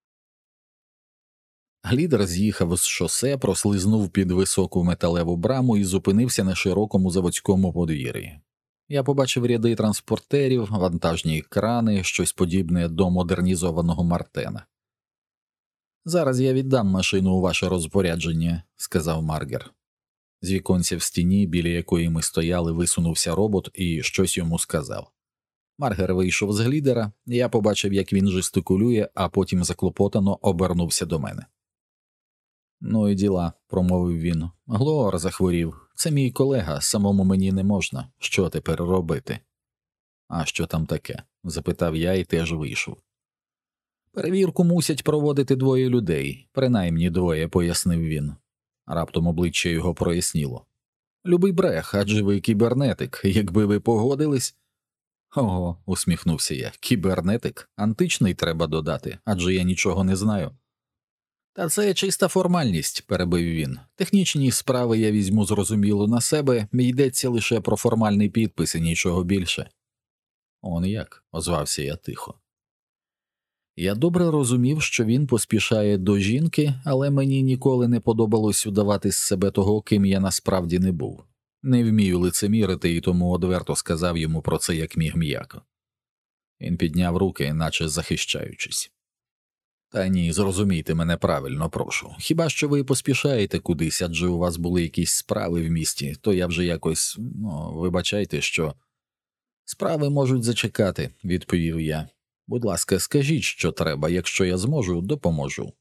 Глідер з'їхав з шосе, прослизнув під високу металеву браму і зупинився на широкому заводському подвір'ї. Я побачив ряди транспортерів, вантажні крани, щось подібне до модернізованого Мартена. «Зараз я віддам машину у ваше розпорядження», – сказав Маргер. З віконця в стіні, біля якої ми стояли, висунувся робот і щось йому сказав. Маргер вийшов з глідера, я побачив, як він жестикулює, а потім заклопотано обернувся до мене. «Ну і діла», – промовив він. «Глоор захворів. Це мій колега, самому мені не можна. Що тепер робити?» «А що там таке?» – запитав я і теж вийшов. «Перевірку мусять проводити двоє людей, принаймні двоє», – пояснив він. Раптом обличчя його проясніло. «Любий брех, адже ви кібернетик, якби ви погодились...» «Ого», – усміхнувся я, – «кібернетик? Античний треба додати, адже я нічого не знаю». «Та це чиста формальність», – перебив він. «Технічні справи я візьму зрозуміло на себе, йдеться лише про формальний підпис і нічого більше». «Он як?» – озвався я тихо. Я добре розумів, що він поспішає до жінки, але мені ніколи не подобалось удавати з себе того, ким я насправді не був. Не вмію лицемірити, і тому одверто сказав йому про це як міг м'яко. Він підняв руки, наче захищаючись. «Та ні, зрозумійте мене правильно, прошу. Хіба що ви поспішаєте кудись, адже у вас були якісь справи в місті, то я вже якось, ну, вибачайте, що...» «Справи можуть зачекати», – відповів я. «Будь ласка, скажіть, що треба, якщо я зможу, допоможу».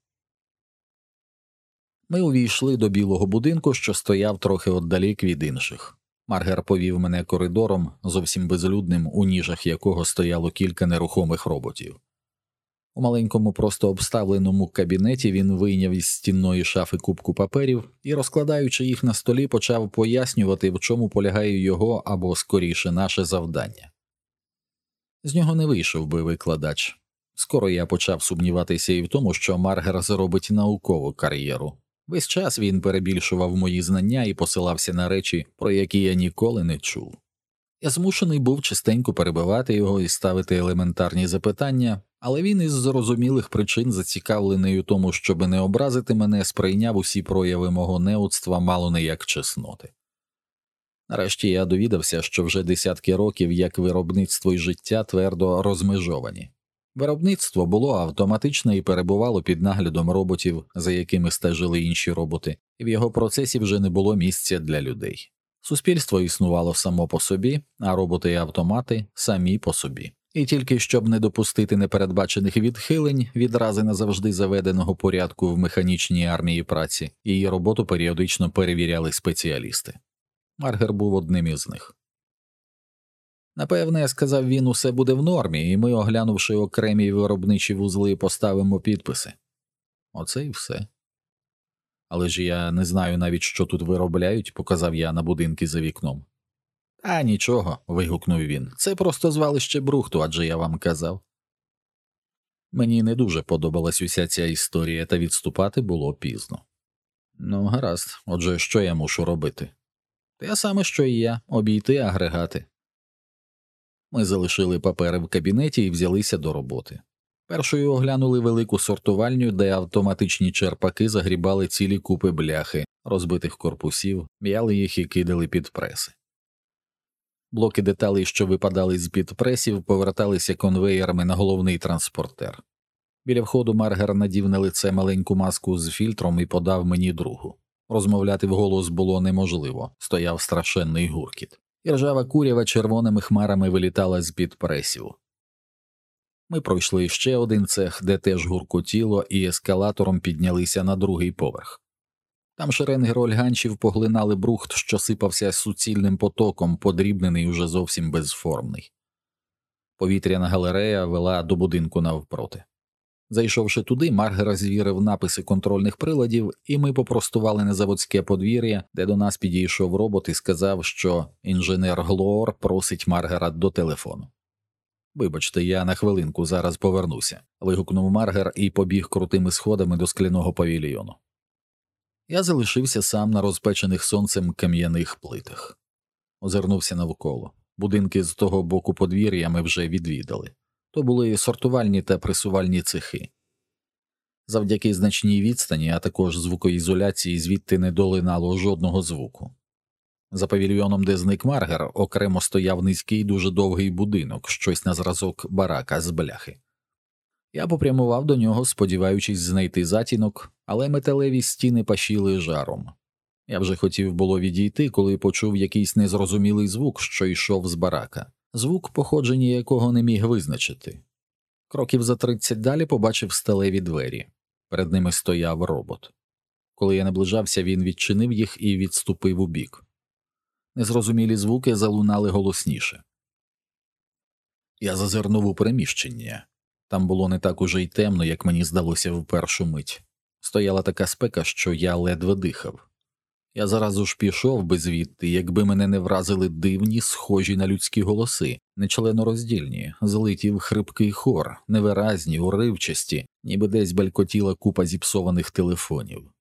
Ми увійшли до білого будинку, що стояв трохи отдалік від інших. Маргер повів мене коридором, зовсім безлюдним, у ніжах якого стояло кілька нерухомих роботів. У маленькому просто обставленому кабінеті він вийняв із стінної шафи купку паперів і, розкладаючи їх на столі, почав пояснювати, в чому полягає його або, скоріше, наше завдання. З нього не вийшов би викладач. Скоро я почав сумніватися і в тому, що Маргер зробить наукову кар'єру. Весь час він перебільшував мої знання і посилався на речі, про які я ніколи не чув. Я змушений був частенько перебивати його і ставити елементарні запитання, але він із зрозумілих причин, зацікавлений у тому, щоби не образити мене, сприйняв усі прояви мого неудства мало не як чесноти. Нарешті я довідався, що вже десятки років як виробництво і життя твердо розмежовані. Виробництво було автоматичне і перебувало під наглядом роботів, за якими стежили інші роботи, і в його процесі вже не було місця для людей. Суспільство існувало само по собі, а роботи і автомати – самі по собі. І тільки щоб не допустити непередбачених відхилень від рази назавжди заведеного порядку в механічній армії праці, її роботу періодично перевіряли спеціалісти. Маргер був одним із них. Напевне, сказав він, усе буде в нормі, і ми, оглянувши окремі виробничі вузли, поставимо підписи. Оце і все. Але ж я не знаю навіть, що тут виробляють, показав я на будинки за вікном. А нічого, вигукнув він, це просто звалище брухту, адже я вам казав. Мені не дуже подобалась уся ця історія, та відступати було пізно. Ну, гаразд, отже, що я мушу робити? Те саме, що і я, обійти агрегати. Ми залишили папери в кабінеті і взялися до роботи. Першою оглянули велику сортувальню, де автоматичні черпаки загрібали цілі купи бляхи, розбитих корпусів, м'яли їх і кидали під преси. Блоки деталей, що випадали з-під пресів, поверталися конвеєрами на головний транспортер. Біля входу Маргер надів на лице маленьку маску з фільтром і подав мені другу. Розмовляти вголос було неможливо, стояв страшенний гуркіт. І ржава курява червоними хмарами вилітала з-під пресів. Ми пройшли ще один цех, де теж гуркотіло, і ескалатором піднялися на другий поверх. Там шеренги рольганчів поглинали брухт, що сипався суцільним потоком, подрібнений уже зовсім безформний. Повітряна галерея вела до будинку навпроти. Зайшовши туди, Маргер звірив написи контрольних приладів, і ми попростували на заводське подвір'я, де до нас підійшов робот і сказав, що інженер Глоор просить Маргера до телефону. «Вибачте, я на хвилинку, зараз повернуся», – вигукнув Маргер і побіг крутими сходами до скляного павільйону. Я залишився сам на розпечених сонцем кам'яних плитах. Озирнувся навколо. Будинки з того боку подвір'я ми вже відвідали. То були сортувальні та пресувальні цехи. Завдяки значній відстані, а також звукоізоляції, звідти не долинало жодного звуку. За павільйоном, де зник Маргер, окремо стояв низький дуже довгий будинок, щось на зразок барака з бляхи. Я попрямував до нього, сподіваючись знайти затінок, але металеві стіни пашіли жаром. Я вже хотів було відійти, коли почув якийсь незрозумілий звук, що йшов з барака. Звук, походження якого не міг визначити. Кроків за тридцять далі побачив сталеві двері. Перед ними стояв робот. Коли я наближався, він відчинив їх і відступив убік. Незрозумілі звуки залунали голосніше. Я зазирнув у приміщення. Там було не так уже й темно, як мені здалося в першу мить. Стояла така спека, що я ледве дихав. Я заразу ж пішов би звідти, якби мене не вразили дивні, схожі на людські голоси, нечленороздільні, злиті в хрипкий хор, невиразні, уривчасті, ніби десь балькотіла купа зіпсованих телефонів.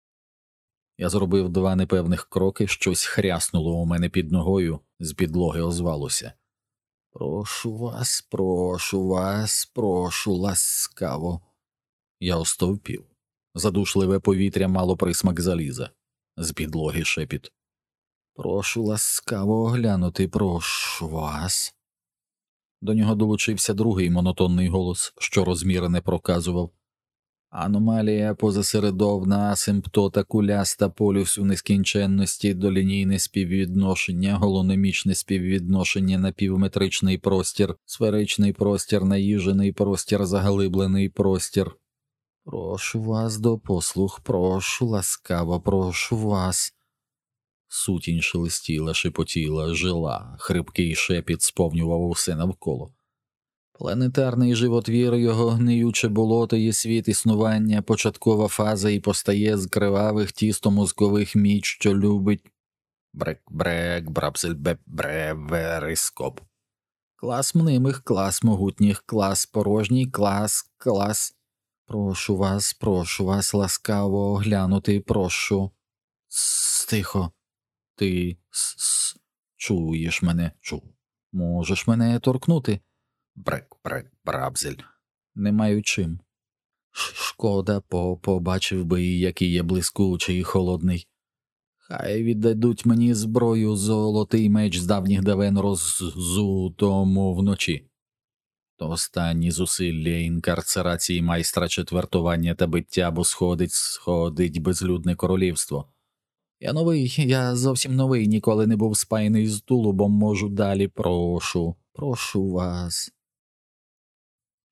Я зробив два непевних кроки, щось хряснуло у мене під ногою, з підлоги озвалося. «Прошу вас, прошу вас, прошу ласкаво». Я остовпів. Задушливе повітря мало присмак заліза. З підлоги шепіт. «Прошу ласкаво оглянути, прошу вас». До нього долучився другий монотонний голос, що розмірене проказував. «Аномалія позасередовна, асимптота куляста, полюс у нескінченності, долінійне співвідношення, голономічне співвідношення, напівметричний простір, сферичний простір, наїжений простір, заглиблений простір». «Прошу вас до послуг, прошу ласкаво, прошу вас». Сутінь шелестіла, шепотіла, жила, хрипкий шепіт сповнював усе навколо. Планетарний животвір, його гниюче болото є світ існування, початкова фаза і постає з кривавих тісто-мозкових міч, що любить брек-брек, брапсель-беп-бре-верископ. Клас мнимих, клас могутніх, клас порожній, клас, клас. «Прошу вас, прошу вас ласкаво оглянути, прошу». «С, тихо. Ти с, чуєш мене, чу. Можеш мене торкнути?» Брек-брек, брабзель. Не маю чим. Шкода, по побачив би, який є блискучий і холодний. Хай віддадуть мені зброю, золотий меч з давніх давен роззутому вночі. То останні зусилля інкарцерації майстра четвертування та биття, бо сходить, сходить безлюдне королівство. Я новий, я зовсім новий, ніколи не був спаяний з тулубом, можу далі, прошу, прошу вас».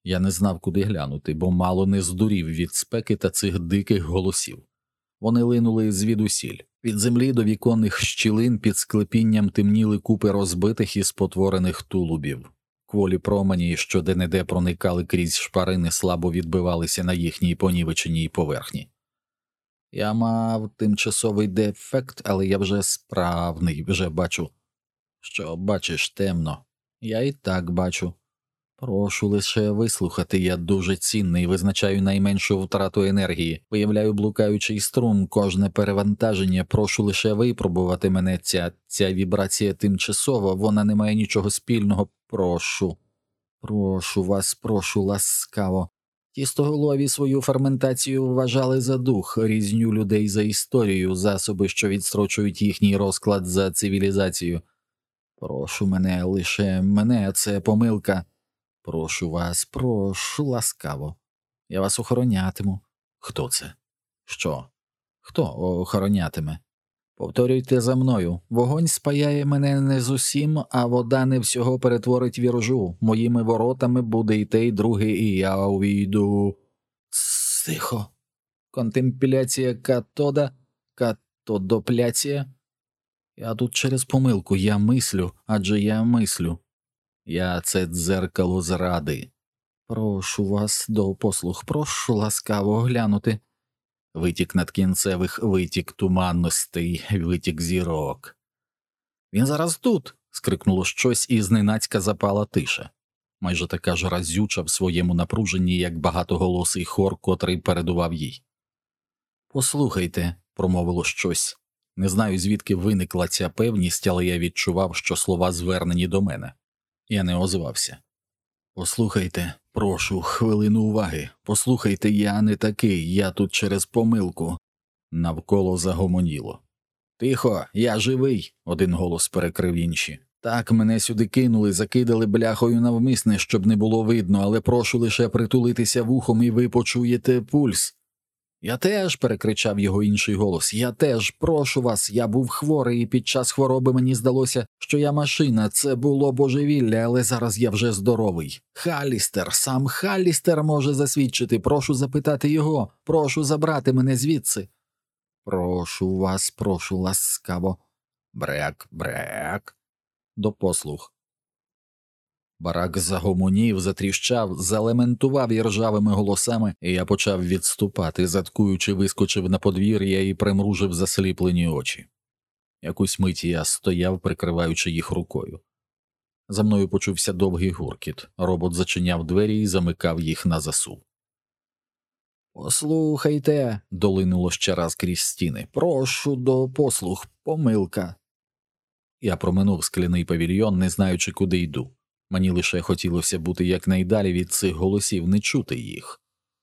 Я не знав, куди глянути, бо мало не здурів від спеки та цих диких голосів. Вони линули звідусіль. Від землі до віконних щілин під склепінням темніли купи розбитих і спотворених тулубів. Кволі промені, що де-не-де проникали крізь шпарини, слабо відбивалися на їхній понівеченій поверхні. Я мав тимчасовий дефект, але я вже справний, вже бачу. Що бачиш темно? Я і так бачу. Прошу лише вислухати, я дуже цінний, визначаю найменшу втрату енергії, виявляю блукаючий струм, кожне перевантаження, прошу лише випробувати мене, ця, ця вібрація тимчасова, вона не має нічого спільного, прошу. Прошу вас, прошу ласкаво. Тістоголові свою ферментацію вважали за дух, різню людей за історію, засоби, що відстрочують їхній розклад за цивілізацію. Прошу мене, лише мене, це помилка. Прошу вас, прошу ласкаво. Я вас охоронятиму. Хто це? Що? Хто охоронятиме? Повторюйте за мною. Вогонь спаяє мене не з усім, а вода не всього перетворить віржу. Моїми воротами буде і те, і друге, і я увійду. Тихо. Контемпляція катода, катодопляція. Я тут через помилку, я мислю, адже я мислю. Я — це дзеркало зради. Прошу вас до послуг, прошу ласкаво глянути. Витік надкінцевих, витік туманностей, витік зірок. Він зараз тут. Скрикнуло щось, і зненацька запала тиша. Майже така ж разюча в своєму напруженні, як багатоголосий хор, котрий передував їй. Послухайте, промовило щось. Не знаю, звідки виникла ця певність, але я відчував, що слова звернені до мене. Я не озвався. Послухайте, прошу, хвилину уваги. Послухайте, я не такий, я тут через помилку. Навколо загомоніло. Тихо, я живий, один голос перекрив інші. Так, мене сюди кинули, закидали бляхою навмисне, щоб не було видно, але прошу лише притулитися вухом, і ви почуєте пульс. Я теж, перекричав його інший голос, я теж, прошу вас, я був хворий, і під час хвороби мені здалося, що я машина, це було божевілля, але зараз я вже здоровий. Халлістер, сам Халлістер може засвідчити, прошу запитати його, прошу забрати мене звідси. Прошу вас, прошу ласкаво. Брек, брек. До послуг. Барак загомонів, затріщав, залементував іржавими голосами, і я почав відступати, заткуючи, вискочив на подвір'я і примружив засліплені очі. Якусь мить я стояв, прикриваючи їх рукою. За мною почувся довгий гуркіт, робот зачиняв двері і замикав їх на засув. «Послухайте», – долинуло ще раз крізь стіни, – «прошу до послуг, помилка». Я проминув скляний павільйон, не знаючи, куди йду. Мені лише хотілося бути якнайдалі від цих голосів, не чути їх.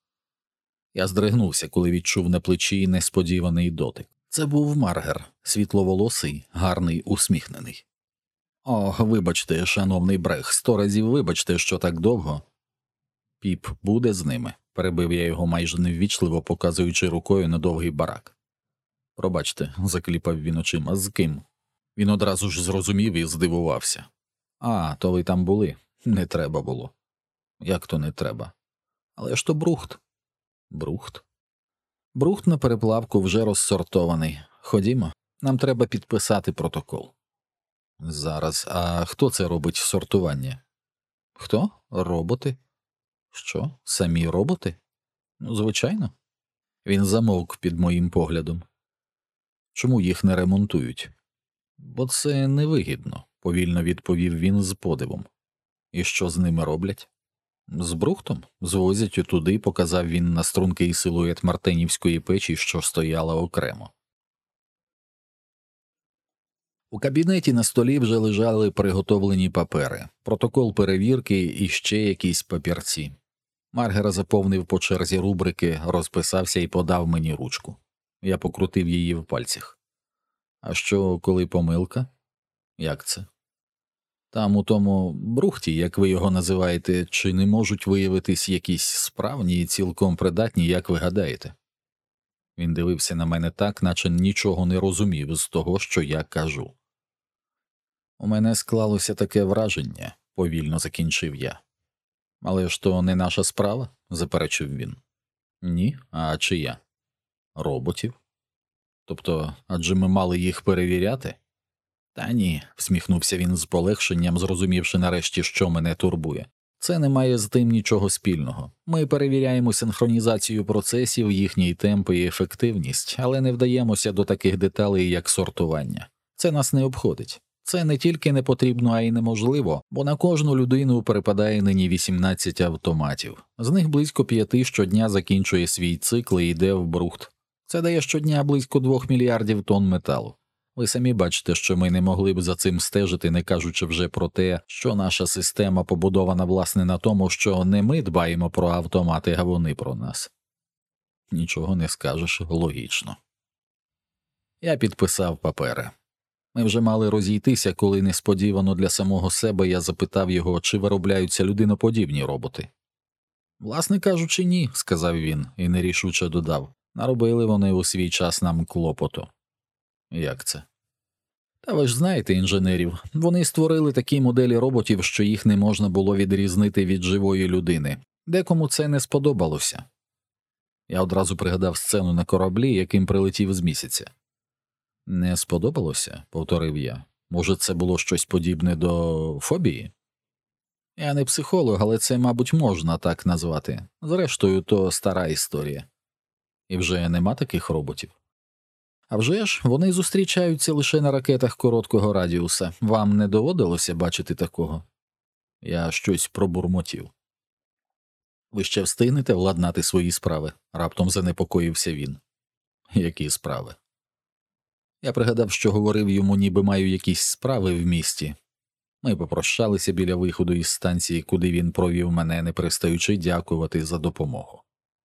Я здригнувся, коли відчув на плечі несподіваний дотик. Це був Маргер, світловолосий, гарний, усміхнений. «Ох, вибачте, шановний Брех, сто разів вибачте, що так довго». «Піп буде з ними», – перебив я його майже неввічливо, показуючи рукою на довгий барак. «Пробачте», – закліпав він очима, – «з ким?» Він одразу ж зрозумів і здивувався. «А, то ви там були? Не треба було». «Як то не треба?» «Але ж то Брухт». «Брухт?» «Брухт на переплавку вже розсортований. Ходімо, нам треба підписати протокол». «Зараз, а хто це робить сортування?» «Хто? Роботи». «Що, самі роботи?» «Ну, звичайно». Він замовк під моїм поглядом. «Чому їх не ремонтують?» «Бо це невигідно», – повільно відповів він з подивом. «І що з ними роблять?» «З Брухтом? Звозять туди», – показав він на стрункий силует мартенівської печі, що стояла окремо. У кабінеті на столі вже лежали приготовлені папери, протокол перевірки і ще якісь папірці. Маргер заповнив по черзі рубрики, розписався і подав мені ручку. Я покрутив її в пальцях. «А що, коли помилка?» «Як це?» «Там у тому Брухті, як ви його називаєте, чи не можуть виявитись якісь справні і цілком придатні, як ви гадаєте?» Він дивився на мене так, наче нічого не розумів з того, що я кажу. «У мене склалося таке враження», – повільно закінчив я. Але ж то не наша справа, заперечив він. Ні, а чия? Роботів. Тобто, адже ми мали їх перевіряти? Та ні, всміхнувся він з полегшенням, зрозумівши нарешті, що мене турбує. Це не має з тим нічого спільного. Ми перевіряємо синхронізацію процесів, їхній темп і ефективність, але не вдаємося до таких деталей, як сортування. Це нас не обходить. Це не тільки не потрібно, а й неможливо, бо на кожну людину перепадає нині вісімнадцять автоматів. З них близько п'яти щодня закінчує свій цикл і йде в брухт. Це дає щодня близько двох мільярдів тонн металу. Ви самі бачите, що ми не могли б за цим стежити, не кажучи вже про те, що наша система побудована власне на тому, що не ми дбаємо про автомати, а вони про нас. Нічого не скажеш, логічно. Я підписав папери. Ми вже мали розійтися, коли несподівано для самого себе я запитав його, чи виробляються людиноподібні роботи. Власне кажучи, ні, сказав він і нерішуче додав. Наробили вони у свій час нам клопоту. Як це? Та ви ж знаєте інженерів, вони створили такі моделі роботів, що їх не можна було відрізнити від живої людини. Декому це не сподобалося. Я одразу пригадав сцену на кораблі, яким прилетів з місяця. Не сподобалося? Повторив я. Може, це було щось подібне до фобії? Я не психолог, але це, мабуть, можна так назвати. Зрештою, то стара історія. І вже нема таких роботів? А вже ж, вони зустрічаються лише на ракетах короткого радіуса. Вам не доводилося бачити такого? Я щось пробурмотів. Ви ще встигнете владнати свої справи? Раптом занепокоївся він. Які справи? Я пригадав, що говорив йому, ніби маю якісь справи в місті. Ми попрощалися біля виходу із станції, куди він провів мене, не перестаючи дякувати за допомогу.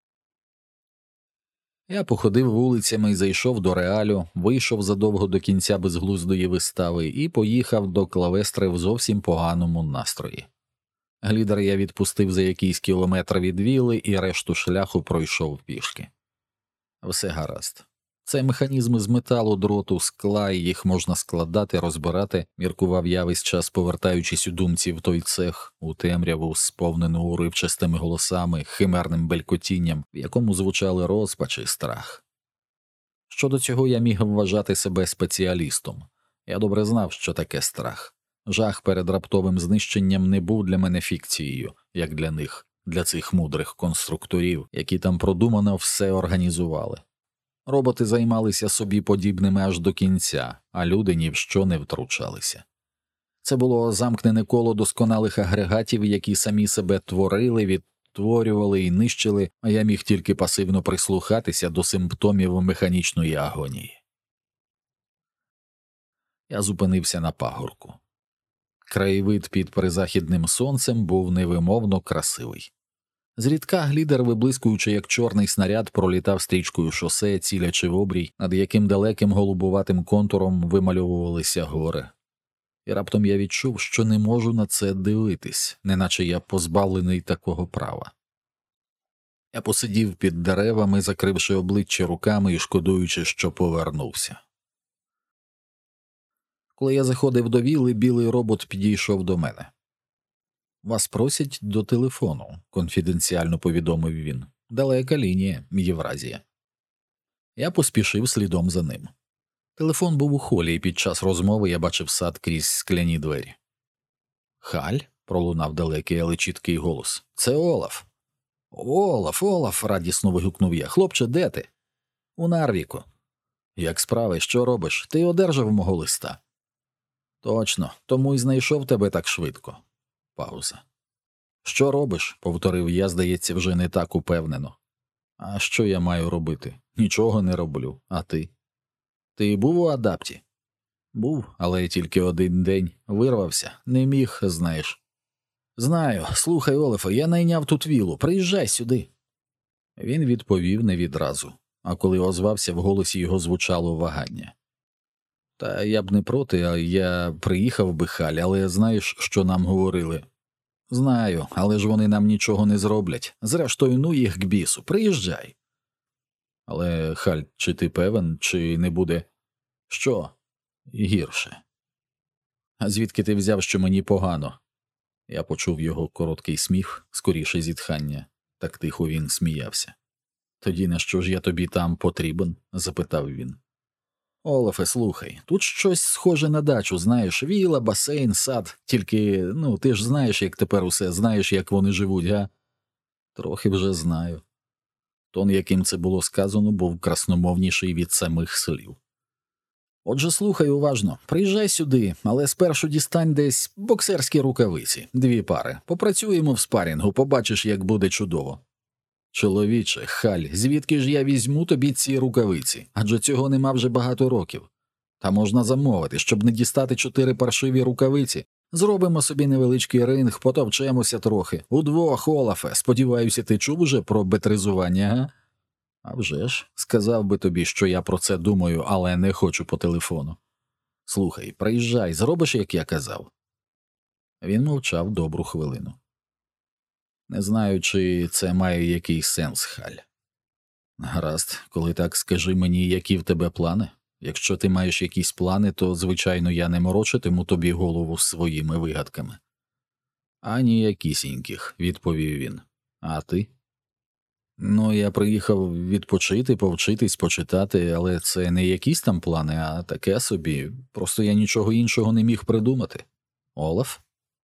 Я походив вулицями і зайшов до Реалю, вийшов задовго до кінця безглуздої вистави і поїхав до Клавестри в зовсім поганому настрої. Глідер я відпустив за якийсь кілометр від віли і решту шляху пройшов пішки. Все гаразд. Це механізми з металу, дроту, скла, і їх можна складати, розбирати, міркував я весь час, повертаючись у думці в той цех, у темряву, сповнену уривчастими голосами, химерним белькотінням, в якому звучали розпач і страх. Щодо цього я міг вважати себе спеціалістом. Я добре знав, що таке страх. Жах перед раптовим знищенням не був для мене фікцією, як для них, для цих мудрих конструкторів, які там продумано все організували. Роботи займалися собі подібними аж до кінця, а люди ні в що не втручалися. Це було замкнене коло досконалих агрегатів, які самі себе творили, відтворювали і нищили, а я міг тільки пасивно прислухатися до симптомів механічної агонії. Я зупинився на пагорку. Краєвид під призахідним сонцем був невимовно красивий. Зрідка глідер, виблискуючи як чорний снаряд, пролітав стрічкою шосе, цілячи в обрій, над яким далеким голубуватим контуром вимальовувалися гори. І раптом я відчув, що не можу на це дивитись, неначе я позбавлений такого права. Я посидів під деревами, закривши обличчя руками і шкодуючи, що повернувся. Коли я заходив до віли, білий робот підійшов до мене. «Вас просять до телефону», – конфіденціально повідомив він. «Далека лінія, Євразія». Я поспішив слідом за ним. Телефон був у холі, і під час розмови я бачив сад крізь скляні двері. «Халь?» – пролунав далекий, але чіткий голос. «Це Олаф». «Олаф, Олаф!» – радісно вигукнув я. «Хлопче, де ти?» «У Нарвіку». «Як справи? Що робиш? Ти одержав мого листа?» «Точно, тому й знайшов тебе так швидко». Пауза. «Що робиш?» – повторив я, здається, вже не так упевнено. «А що я маю робити? Нічого не роблю. А ти?» «Ти був у адапті?» «Був, але тільки один день. Вирвався. Не міг, знаєш». «Знаю. Слухай, Олефе, я найняв тут вілу. Приїжджай сюди». Він відповів не відразу, а коли озвався, в голосі його звучало вагання. «Та я б не проти, а я приїхав би, Халь, але знаєш, що нам говорили?» «Знаю, але ж вони нам нічого не зроблять. Зрештою, ну їх к бісу. Приїжджай». «Але, Халь, чи ти певен, чи не буде?» «Що?» «Гірше». «А звідки ти взяв, що мені погано?» Я почув його короткий сміх, скоріше зітхання. Так тихо він сміявся. «Тоді на що ж я тобі там потрібен?» – запитав він. «Олафе, слухай, тут щось схоже на дачу, знаєш, віла, басейн, сад, тільки, ну, ти ж знаєш, як тепер усе, знаєш, як вони живуть, га?» «Трохи вже знаю». Тон, яким це було сказано, був красномовніший від самих слів. «Отже, слухай уважно, приїжджай сюди, але спершу дістань десь боксерські рукавиці, дві пари. Попрацюємо в спарінгу, побачиш, як буде чудово». «Чоловіче, Халь, звідки ж я візьму тобі ці рукавиці? Адже цього нема вже багато років. Та можна замовити, щоб не дістати чотири паршиві рукавиці. Зробимо собі невеличкий ринг, потовчемося трохи. Удвох, Олафе, сподіваюся, ти чув уже про бетризування, га?» «А вже ж, сказав би тобі, що я про це думаю, але не хочу по телефону. Слухай, приїжджай, зробиш, як я казав?» Він мовчав добру хвилину. «Не знаю, чи це має якийсь сенс, Халь». «Гаразд, коли так, скажи мені, які в тебе плани? Якщо ти маєш якісь плани, то, звичайно, я не морочитиму тобі голову своїми вигадками». «Ані якісіньких», – відповів він. «А ти?» «Ну, я приїхав відпочити, повчитись, почитати, але це не якісь там плани, а таке собі. Просто я нічого іншого не міг придумати. Олаф?»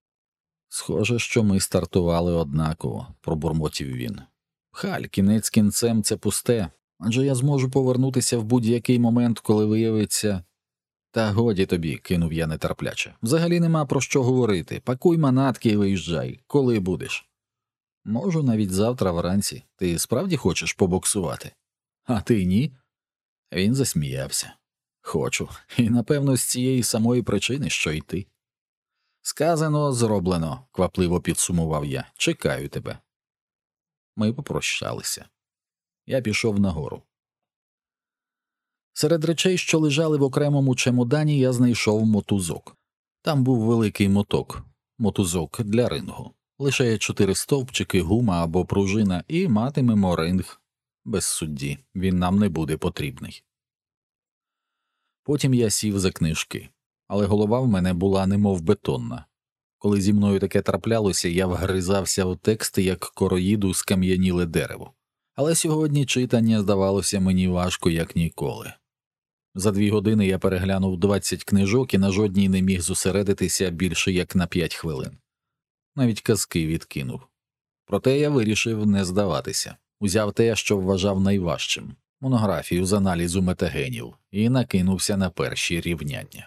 «Схоже, що ми стартували однаково», – пробурмотів він. «Халь, кінець кінцем це пусте, адже я зможу повернутися в будь-який момент, коли виявиться...» «Та годі тобі», – кинув я нетерпляче. «Взагалі нема про що говорити. Пакуй манатки і виїжджай. Коли будеш?» «Можу навіть завтра вранці. Ти справді хочеш побоксувати?» «А ти ні?» Він засміявся. «Хочу. І, напевно, з цієї самої причини, що й ти». «Сказано, зроблено», – квапливо підсумував я. «Чекаю тебе». Ми попрощалися. Я пішов нагору. Серед речей, що лежали в окремому чемодані, я знайшов мотузок. Там був великий моток. Мотузок для рингу. Лише чотири стовпчики, гума або пружина, і матимемо ринг. Без судді. Він нам не буде потрібний. Потім я сів за книжки. Але голова в мене була немов бетонна. Коли зі мною таке траплялося, я вгризався в тексти, як короїду скам'яніле дерево. Але сьогодні читання здавалося мені важко, як ніколи. За дві години я переглянув двадцять книжок і на жодній не міг зосередитися більше як на п'ять хвилин. Навіть казки відкинув. Проте я вирішив не здаватися. Узяв те, що вважав найважчим – монографію з аналізу метагенів, і накинувся на перші рівняння.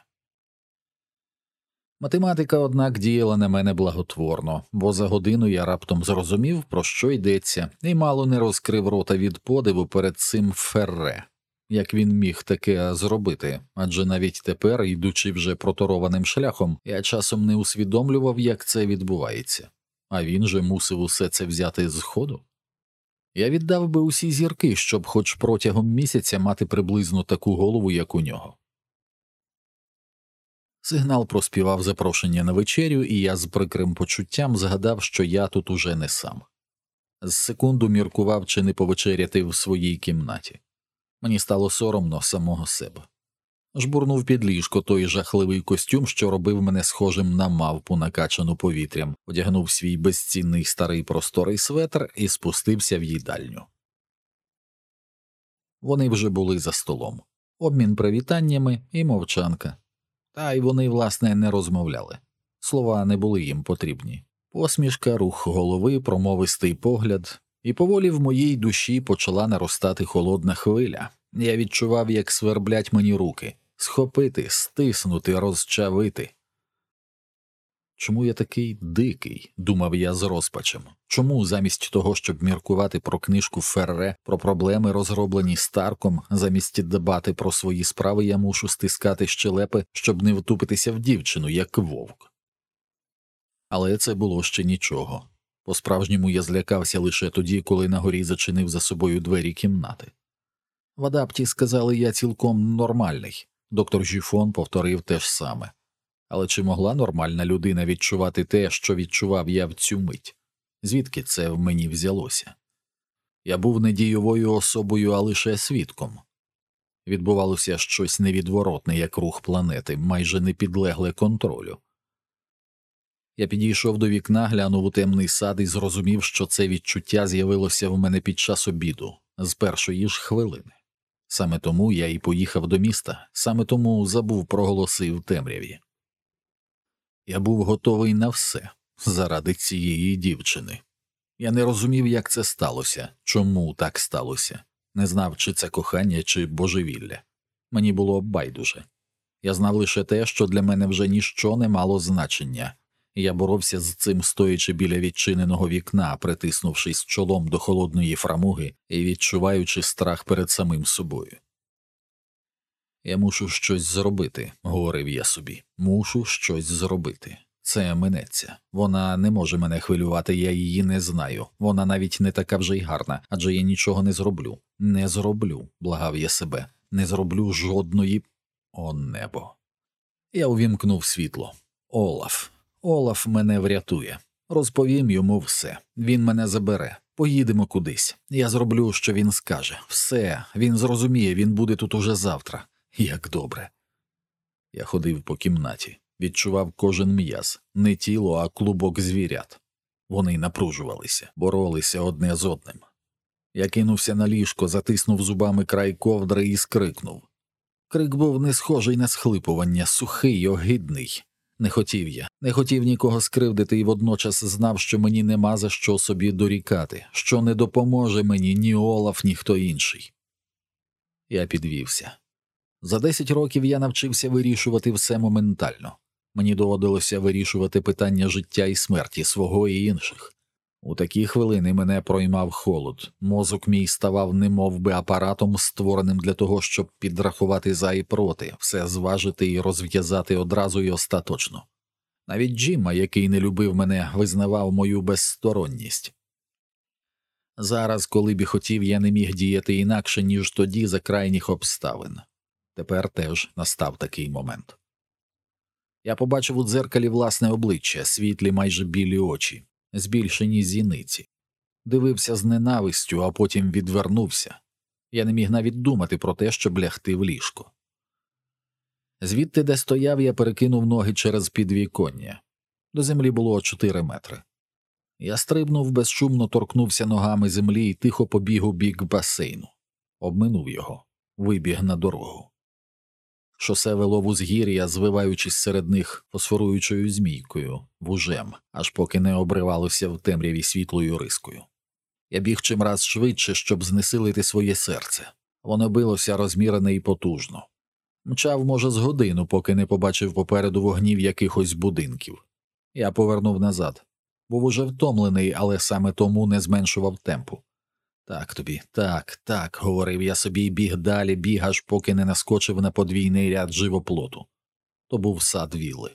Математика, однак, діяла на мене благотворно, бо за годину я раптом зрозумів, про що йдеться, і мало не розкрив рота від подиву перед цим Ферре. Як він міг таке зробити, адже навіть тепер, йдучи вже проторованим шляхом, я часом не усвідомлював, як це відбувається. А він же мусив усе це взяти з ходу. Я віддав би усі зірки, щоб хоч протягом місяця мати приблизно таку голову, як у нього. Сигнал проспівав запрошення на вечерю, і я з прикрим почуттям згадав, що я тут уже не сам. З секунду міркував, чи не повечеряти в своїй кімнаті. Мені стало соромно самого себе. Жбурнув під ліжко той жахливий костюм, що робив мене схожим на мавпу, накачану повітрям, одягнув свій безцінний старий просторий светр і спустився в їдальню. Вони вже були за столом. Обмін привітаннями і мовчанка. Та й вони, власне, не розмовляли. Слова не були їм потрібні. Посмішка, рух голови, промовистий погляд. І поволі в моїй душі почала наростати холодна хвиля. Я відчував, як сверблять мені руки. Схопити, стиснути, розчавити. Чому я такий дикий, думав я з розпачем. Чому замість того, щоб міркувати про книжку Ферре, про проблеми, розроблені Старком, замість дбати про свої справи, я мушу стискати щелепи, щоб не втупитися в дівчину, як вовк? Але це було ще нічого. По-справжньому я злякався лише тоді, коли на горі зачинив за собою двері кімнати. В адапті сказали, я цілком нормальний. Доктор Жіфон повторив те ж саме. Але чи могла нормальна людина відчувати те, що відчував я в цю мить? Звідки це в мені взялося? Я був не дієвою особою, а лише свідком. Відбувалося щось невідворотне, як рух планети, майже не підлегле контролю. Я підійшов до вікна, глянув у темний сад і зрозумів, що це відчуття з'явилося в мене під час обіду, з першої ж хвилини. Саме тому я і поїхав до міста, саме тому забув про голоси в темряві. Я був готовий на все заради цієї дівчини. Я не розумів, як це сталося, чому так сталося. Не знав, чи це кохання, чи божевілля. Мені було байдуже. Я знав лише те, що для мене вже ніщо не мало значення. Я боровся з цим, стоячи біля відчиненого вікна, притиснувшись чолом до холодної фрамуги і відчуваючи страх перед самим собою. «Я мушу щось зробити», – говорив я собі. «Мушу щось зробити. Це минеться. Вона не може мене хвилювати, я її не знаю. Вона навіть не така вже й гарна, адже я нічого не зроблю. Не зроблю», – благав я себе. «Не зроблю жодної... О, небо!» Я увімкнув світло. Олаф. Олаф мене врятує. Розповім йому все. Він мене забере. Поїдемо кудись. Я зроблю, що він скаже. Все. Він зрозуміє, він буде тут уже завтра. Як добре. Я ходив по кімнаті. Відчував кожен м'яз. Не тіло, а клубок звірят. Вони напружувалися, боролися одне з одним. Я кинувся на ліжко, затиснув зубами край ковдри і скрикнув. Крик був не схожий на схлипування, сухий, огидний. Не хотів я, не хотів нікого скривдити і водночас знав, що мені нема за що собі дорікати, що не допоможе мені ні Олаф, ні хто інший. Я підвівся. За десять років я навчився вирішувати все моментально. Мені доводилося вирішувати питання життя і смерті свого і інших. У такі хвилини мене проймав холод, мозок мій ставав немов би апаратом, створеним для того, щоб підрахувати за і проти, все зважити і розв'язати одразу і остаточно. Навіть Джима, який не любив мене, визнавав мою безсторонність. Зараз, коли б і хотів, я не міг діяти інакше, ніж тоді за крайніх обставин. Тепер теж настав такий момент. Я побачив у дзеркалі власне обличчя, світлі майже білі очі, збільшені зіниці. Дивився з ненавистю, а потім відвернувся. Я не міг навіть думати про те, щоб лягти в ліжко. Звідти, де стояв, я перекинув ноги через підвіконня. До землі було чотири метри. Я стрибнув, безшумно торкнувся ногами землі і тихо побіг у бік басейну. Обминув його, вибіг на дорогу. Шосе вело в узгір'я, звиваючись серед них фосфоруючою змійкою, вужем, аж поки не обривалося в темряві світлою рискою. Я біг чимраз швидше, щоб знесилити своє серце. Воно билося розмірене і потужно. Мчав, може, з годину, поки не побачив попереду вогнів якихось будинків. Я повернув назад. Був уже втомлений, але саме тому не зменшував темпу. «Так тобі, так, так», – говорив я собі і біг далі, біг, аж поки не наскочив на подвійний ряд живоплоту. То був сад вілли.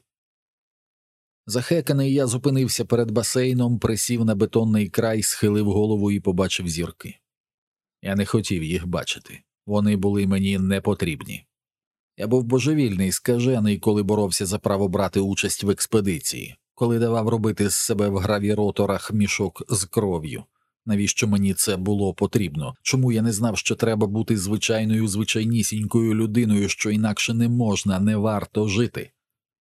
Захеканий, я зупинився перед басейном, присів на бетонний край, схилив голову і побачив зірки. Я не хотів їх бачити. Вони були мені не потрібні. Я був божевільний, скажений, коли боровся за право брати участь в експедиції, коли давав робити з себе в гравіроторах мішок з кров'ю. Навіщо мені це було потрібно? Чому я не знав, що треба бути звичайною, звичайнісінькою людиною, що інакше не можна, не варто жити?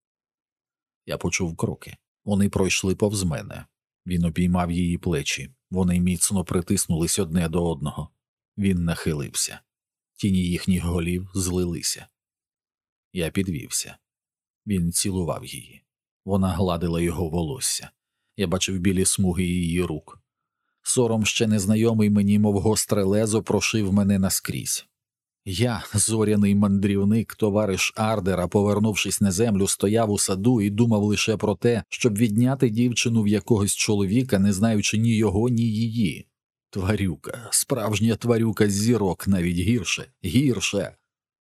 Я почув кроки. Вони пройшли повз мене. Він обіймав її плечі. Вони міцно притиснулись одне до одного. Він нахилився. Тіні їхніх голів злилися. Я підвівся. Він цілував її. Вона гладила його волосся. Я бачив білі смуги її рук. Сором ще незнайомий мені, мов гостре лезо, прошив мене наскрізь. Я, зоряний мандрівник, товариш Ардера, повернувшись на землю, стояв у саду і думав лише про те, щоб відняти дівчину в якогось чоловіка, не знаючи ні його, ні її. Тварюка, справжня тварюка з зірок, навіть гірше, гірше.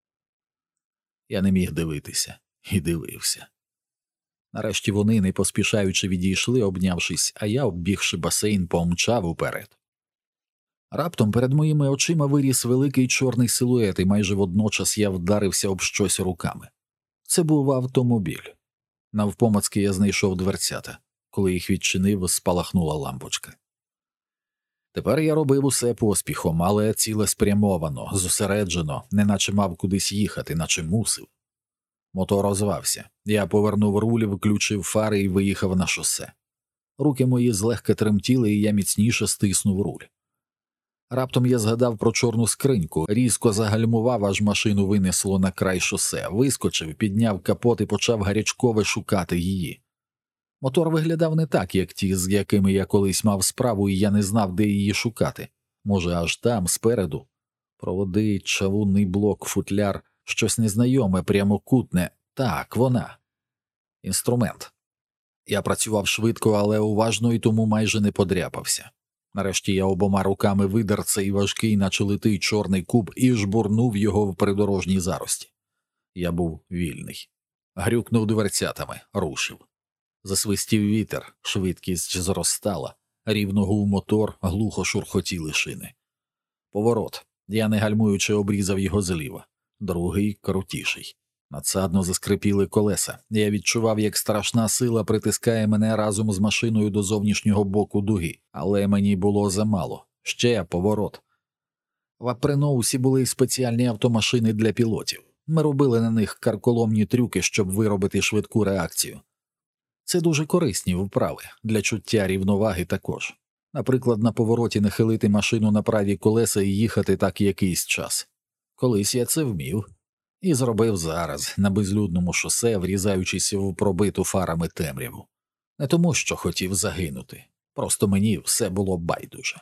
Я не міг дивитися. І дивився. Нарешті вони, не поспішаючи, відійшли, обнявшись, а я, оббігши басейн, помчав уперед. Раптом перед моїми очима виріс великий чорний силует, і майже водночас я вдарився об щось руками. Це був автомобіль. Навпомацки я знайшов дверцята. Коли їх відчинив, спалахнула лампочка. Тепер я робив усе поспіхом, але цілеспрямовано, зосереджено, неначе мав кудись їхати, наче мусив. Мотор озвався. Я повернув руль, включив фари і виїхав на шосе. Руки мої злегка тремтіли, і я міцніше стиснув руль. Раптом я згадав про чорну скриньку, різко загальмував, аж машину винесло на край шосе, вискочив, підняв капот і почав гарячково шукати її. Мотор виглядав не так, як ті, з якими я колись мав справу, і я не знав, де її шукати. Може, аж там, спереду. Проводи, чавунний блок, футляр, щось незнайоме, прямокутне. Так, вона. Інструмент. Я працював швидко, але уважно, і тому майже не подряпався. Нарешті я обома руками видер цей важкий, наче литий чорний куб, і жбурнув його в придорожній зарості. Я був вільний. Грюкнув дверцятами, рушив. Засвистів вітер, швидкість зростала, рівно гув мотор, глухо шурхотіли шини. Поворот. Я, не гальмуючи, обрізав його зліва. Другий – крутіший. Надсадно заскрипіли колеса. Я відчував, як страшна сила притискає мене разом з машиною до зовнішнього боку дуги, але мені було замало. Ще поворот. В Апреноусі були спеціальні автомашини для пілотів. Ми робили на них карколомні трюки, щоб виробити швидку реакцію. Це дуже корисні вправи, для чуття рівноваги також. Наприклад, на повороті нахилити машину на праві колеса і їхати так якийсь час. Колись я це вмів. І зробив зараз, на безлюдному шосе, врізаючись в пробиту фарами темряву. Не тому, що хотів загинути. Просто мені все було байдуже.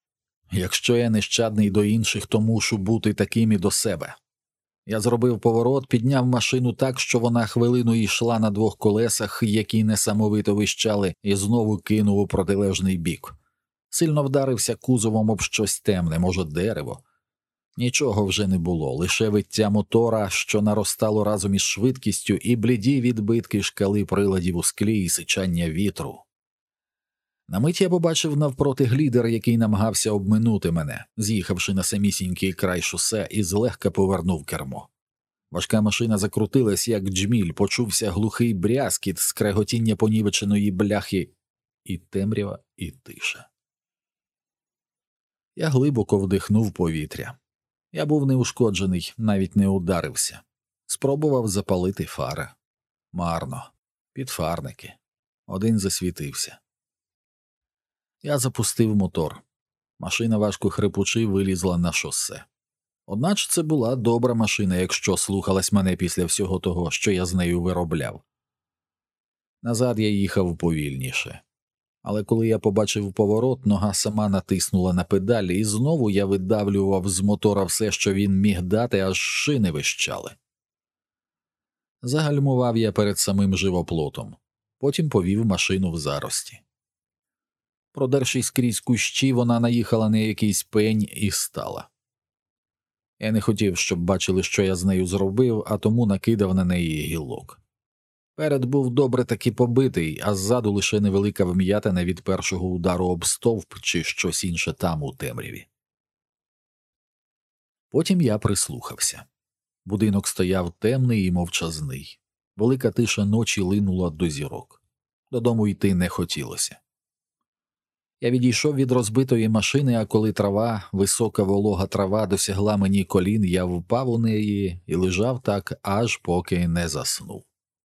Якщо я нещадний до інших, то мушу бути таким і до себе. Я зробив поворот, підняв машину так, що вона хвилину йшла на двох колесах, які несамовито вищали, і знову кинув у протилежний бік. Сильно вдарився кузовом об щось темне, може дерево. Нічого вже не було, лише виття мотора, що наростало разом із швидкістю, і бліді відбитки шкали приладів у склі і сичання вітру. На мить я побачив навпроти глідер, який намагався обминути мене, з'їхавши на самісінький край шосе, і злегка повернув кермо. Важка машина закрутилась, як джміль, почувся глухий брязкіт, скреготіння понівеченої бляхи, і темрява, і тиша. Я глибоко вдихнув повітря. Я був неушкоджений, навіть не ударився. Спробував запалити фари. Марно. Підфарники. Один засвітився. Я запустив мотор. Машина, важко хрипучи, вилізла на шосе. Одначе це була добра машина, якщо слухалась мене після всього того, що я з нею виробляв. Назад я їхав повільніше. Але коли я побачив поворот, нога сама натиснула на педалі, і знову я видавлював з мотора все, що він міг дати, аж шини вищали. Загальмував я перед самим живоплотом. Потім повів машину в зарості. Продершись крізь кущі, вона наїхала на якийсь пень і стала. Я не хотів, щоб бачили, що я з нею зробив, а тому накидав на неї гілок. Перед був добре таки побитий, а ззаду лише невелика вм'ятина від першого удару об стовп чи щось інше там у темряві. Потім я прислухався. Будинок стояв темний і мовчазний. Велика тиша ночі линула до зірок. Додому йти не хотілося. Я відійшов від розбитої машини, а коли трава, висока волога трава досягла мені колін, я впав у неї і лежав так, аж поки не заснув.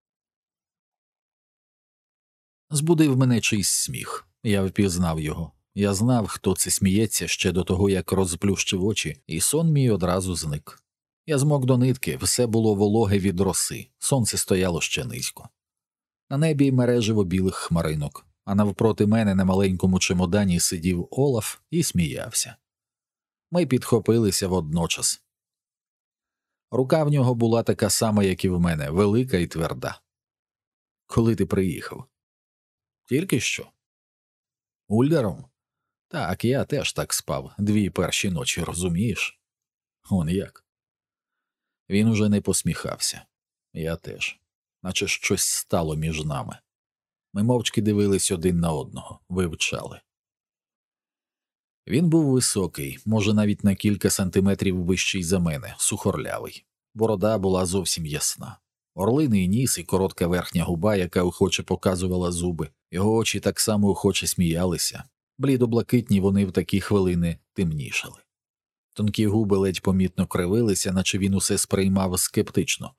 Збудив мене чийсь сміх. Я впізнав його. Я знав, хто це сміється ще до того, як розплющив очі, і сон мій одразу зник. Я змок до нитки, все було вологе від роси, сонце стояло ще низько. На небі мереживо білих хмаринок, а навпроти мене на маленькому чемодані сидів Олаф і сміявся. Ми підхопилися водночас. Рука в нього була така сама, як і в мене, велика і тверда. «Коли ти приїхав?» «Тільки що?» «Ульдером?» «Так, я теж так спав, дві перші ночі, розумієш?» «Он як?» Він уже не посміхався. Я теж. Наче щось стало між нами. Ми мовчки дивились один на одного, вивчали. Він був високий, може навіть на кілька сантиметрів вищий за мене, сухорлявий. Борода була зовсім ясна. Орлиний ніс і коротка верхня губа, яка охоче показувала зуби. Його очі так само охоче сміялися. Блідо-блакитні вони в такі хвилини темнішали. Тонкі губи ледь помітно кривилися, наче він усе сприймав скептично.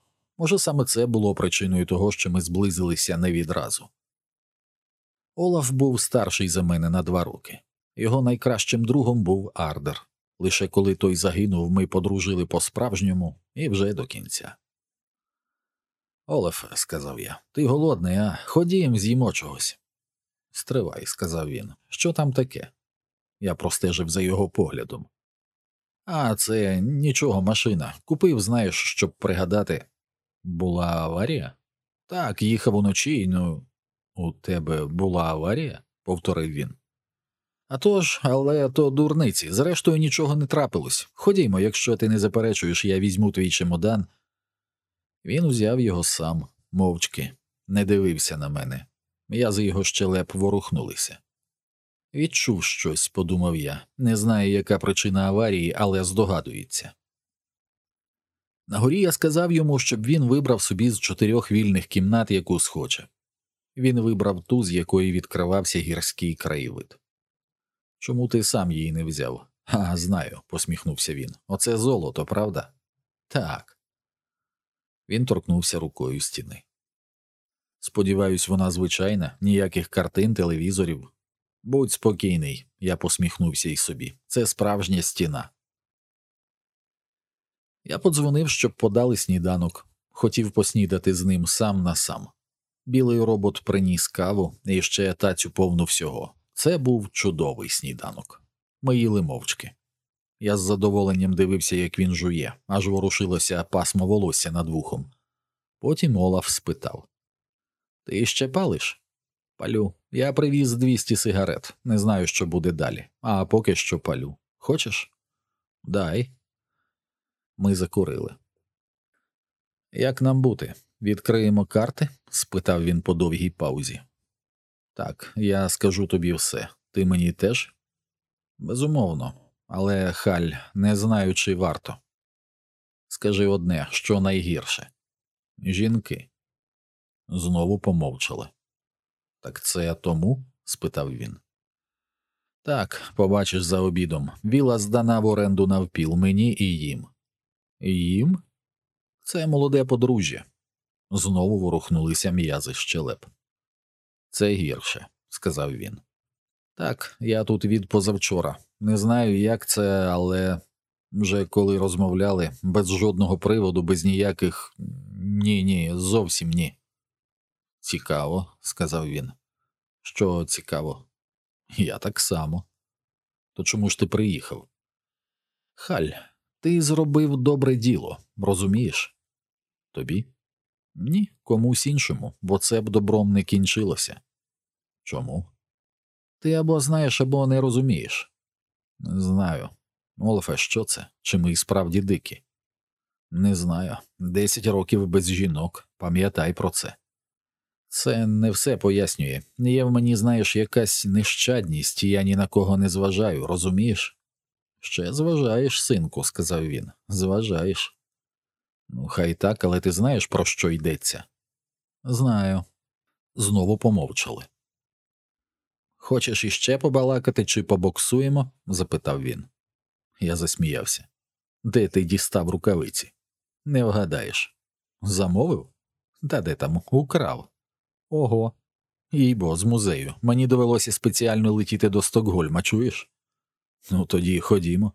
Може, саме це було причиною того, що ми зблизилися не відразу. Олаф був старший за мене на два роки. Його найкращим другом був Ардер. Лише коли той загинув, ми подружили по-справжньому і вже до кінця. «Олафе», – сказав я, – «ти голодний, а? Ходім, з'їмо чогось». «Стривай», – сказав він, – «що там таке?» Я простежив за його поглядом. «А, це нічого, машина. Купив, знаєш, щоб пригадати». «Була аварія?» «Так, їхав уночі, ну...» «У тебе була аварія?» – повторив він. «А то ж, але то дурниці, зрештою нічого не трапилось. Ходімо, якщо ти не заперечуєш, я візьму твій чемодан». Він узяв його сам, мовчки, не дивився на мене. М'язи його щелеп ворухнулися. «Відчув щось», – подумав я, не знаю, яка причина аварії, але здогадується. Нагорі я сказав йому, щоб він вибрав собі з чотирьох вільних кімнат яку схоче. Він вибрав ту, з якої відкривався гірський краєвид. «Чому ти сам її не взяв?» «А, знаю», – посміхнувся він. «Оце золото, правда?» «Так». Він торкнувся рукою стіни. «Сподіваюсь, вона звичайна, ніяких картин, телевізорів?» «Будь спокійний», – я посміхнувся й собі. «Це справжня стіна». Я подзвонив, щоб подали сніданок. Хотів поснідати з ним сам на сам. Білий робот приніс каву і ще тацю повну всього. Це був чудовий сніданок. Ми їли мовчки. Я з задоволенням дивився, як він жує, аж ворушилося пасмо волосся над вухом. Потім Олаф спитав. «Ти ще палиш?» «Палю. Я привіз двісті сигарет. Не знаю, що буде далі. А поки що палю. Хочеш?» «Дай». Ми закурили. «Як нам бути? Відкриємо карти?» – спитав він по довгій паузі. «Так, я скажу тобі все. Ти мені теж?» «Безумовно. Але, Халь, не знаю, чи варто. Скажи одне, що найгірше?» «Жінки». Знову помовчали. «Так це тому?» – спитав він. «Так, побачиш за обідом. Віла здана в оренду навпіл мені і їм». «Їм?» «Це молоде подружжя». Знову ворухнулися м'язи щелеп. «Це гірше», – сказав він. «Так, я тут від позавчора. Не знаю, як це, але вже коли розмовляли, без жодного приводу, без ніяких... Ні-ні, зовсім ні». «Цікаво», – сказав він. «Що цікаво?» «Я так само». «То чому ж ти приїхав?» «Халь, ти зробив добре діло, розумієш?» «Тобі?» «Ні, комусь іншому, бо це б добром не кінчилося». «Чому?» «Ти або знаєш, або не розумієш». «Знаю. Олафе, що це? Чи ми і справді дикі?» «Не знаю. Десять років без жінок. Пам'ятай про це». «Це не все пояснює. Є в мені, знаєш, якась нещадність, і я ні на кого не зважаю, розумієш?» «Ще зважаєш, синку», – сказав він. «Зважаєш». «Ну, хай так, але ти знаєш, про що йдеться?» «Знаю». Знову помовчали. «Хочеш іще побалакати чи побоксуємо?» – запитав він. Я засміявся. «Де ти дістав рукавиці?» «Не вгадаєш». «Замовив?» «Та де там, украв». «Ого». «Їй-бо, з музею. Мені довелося спеціально летіти до Стокгольма, чуєш?» «Ну, тоді ходімо».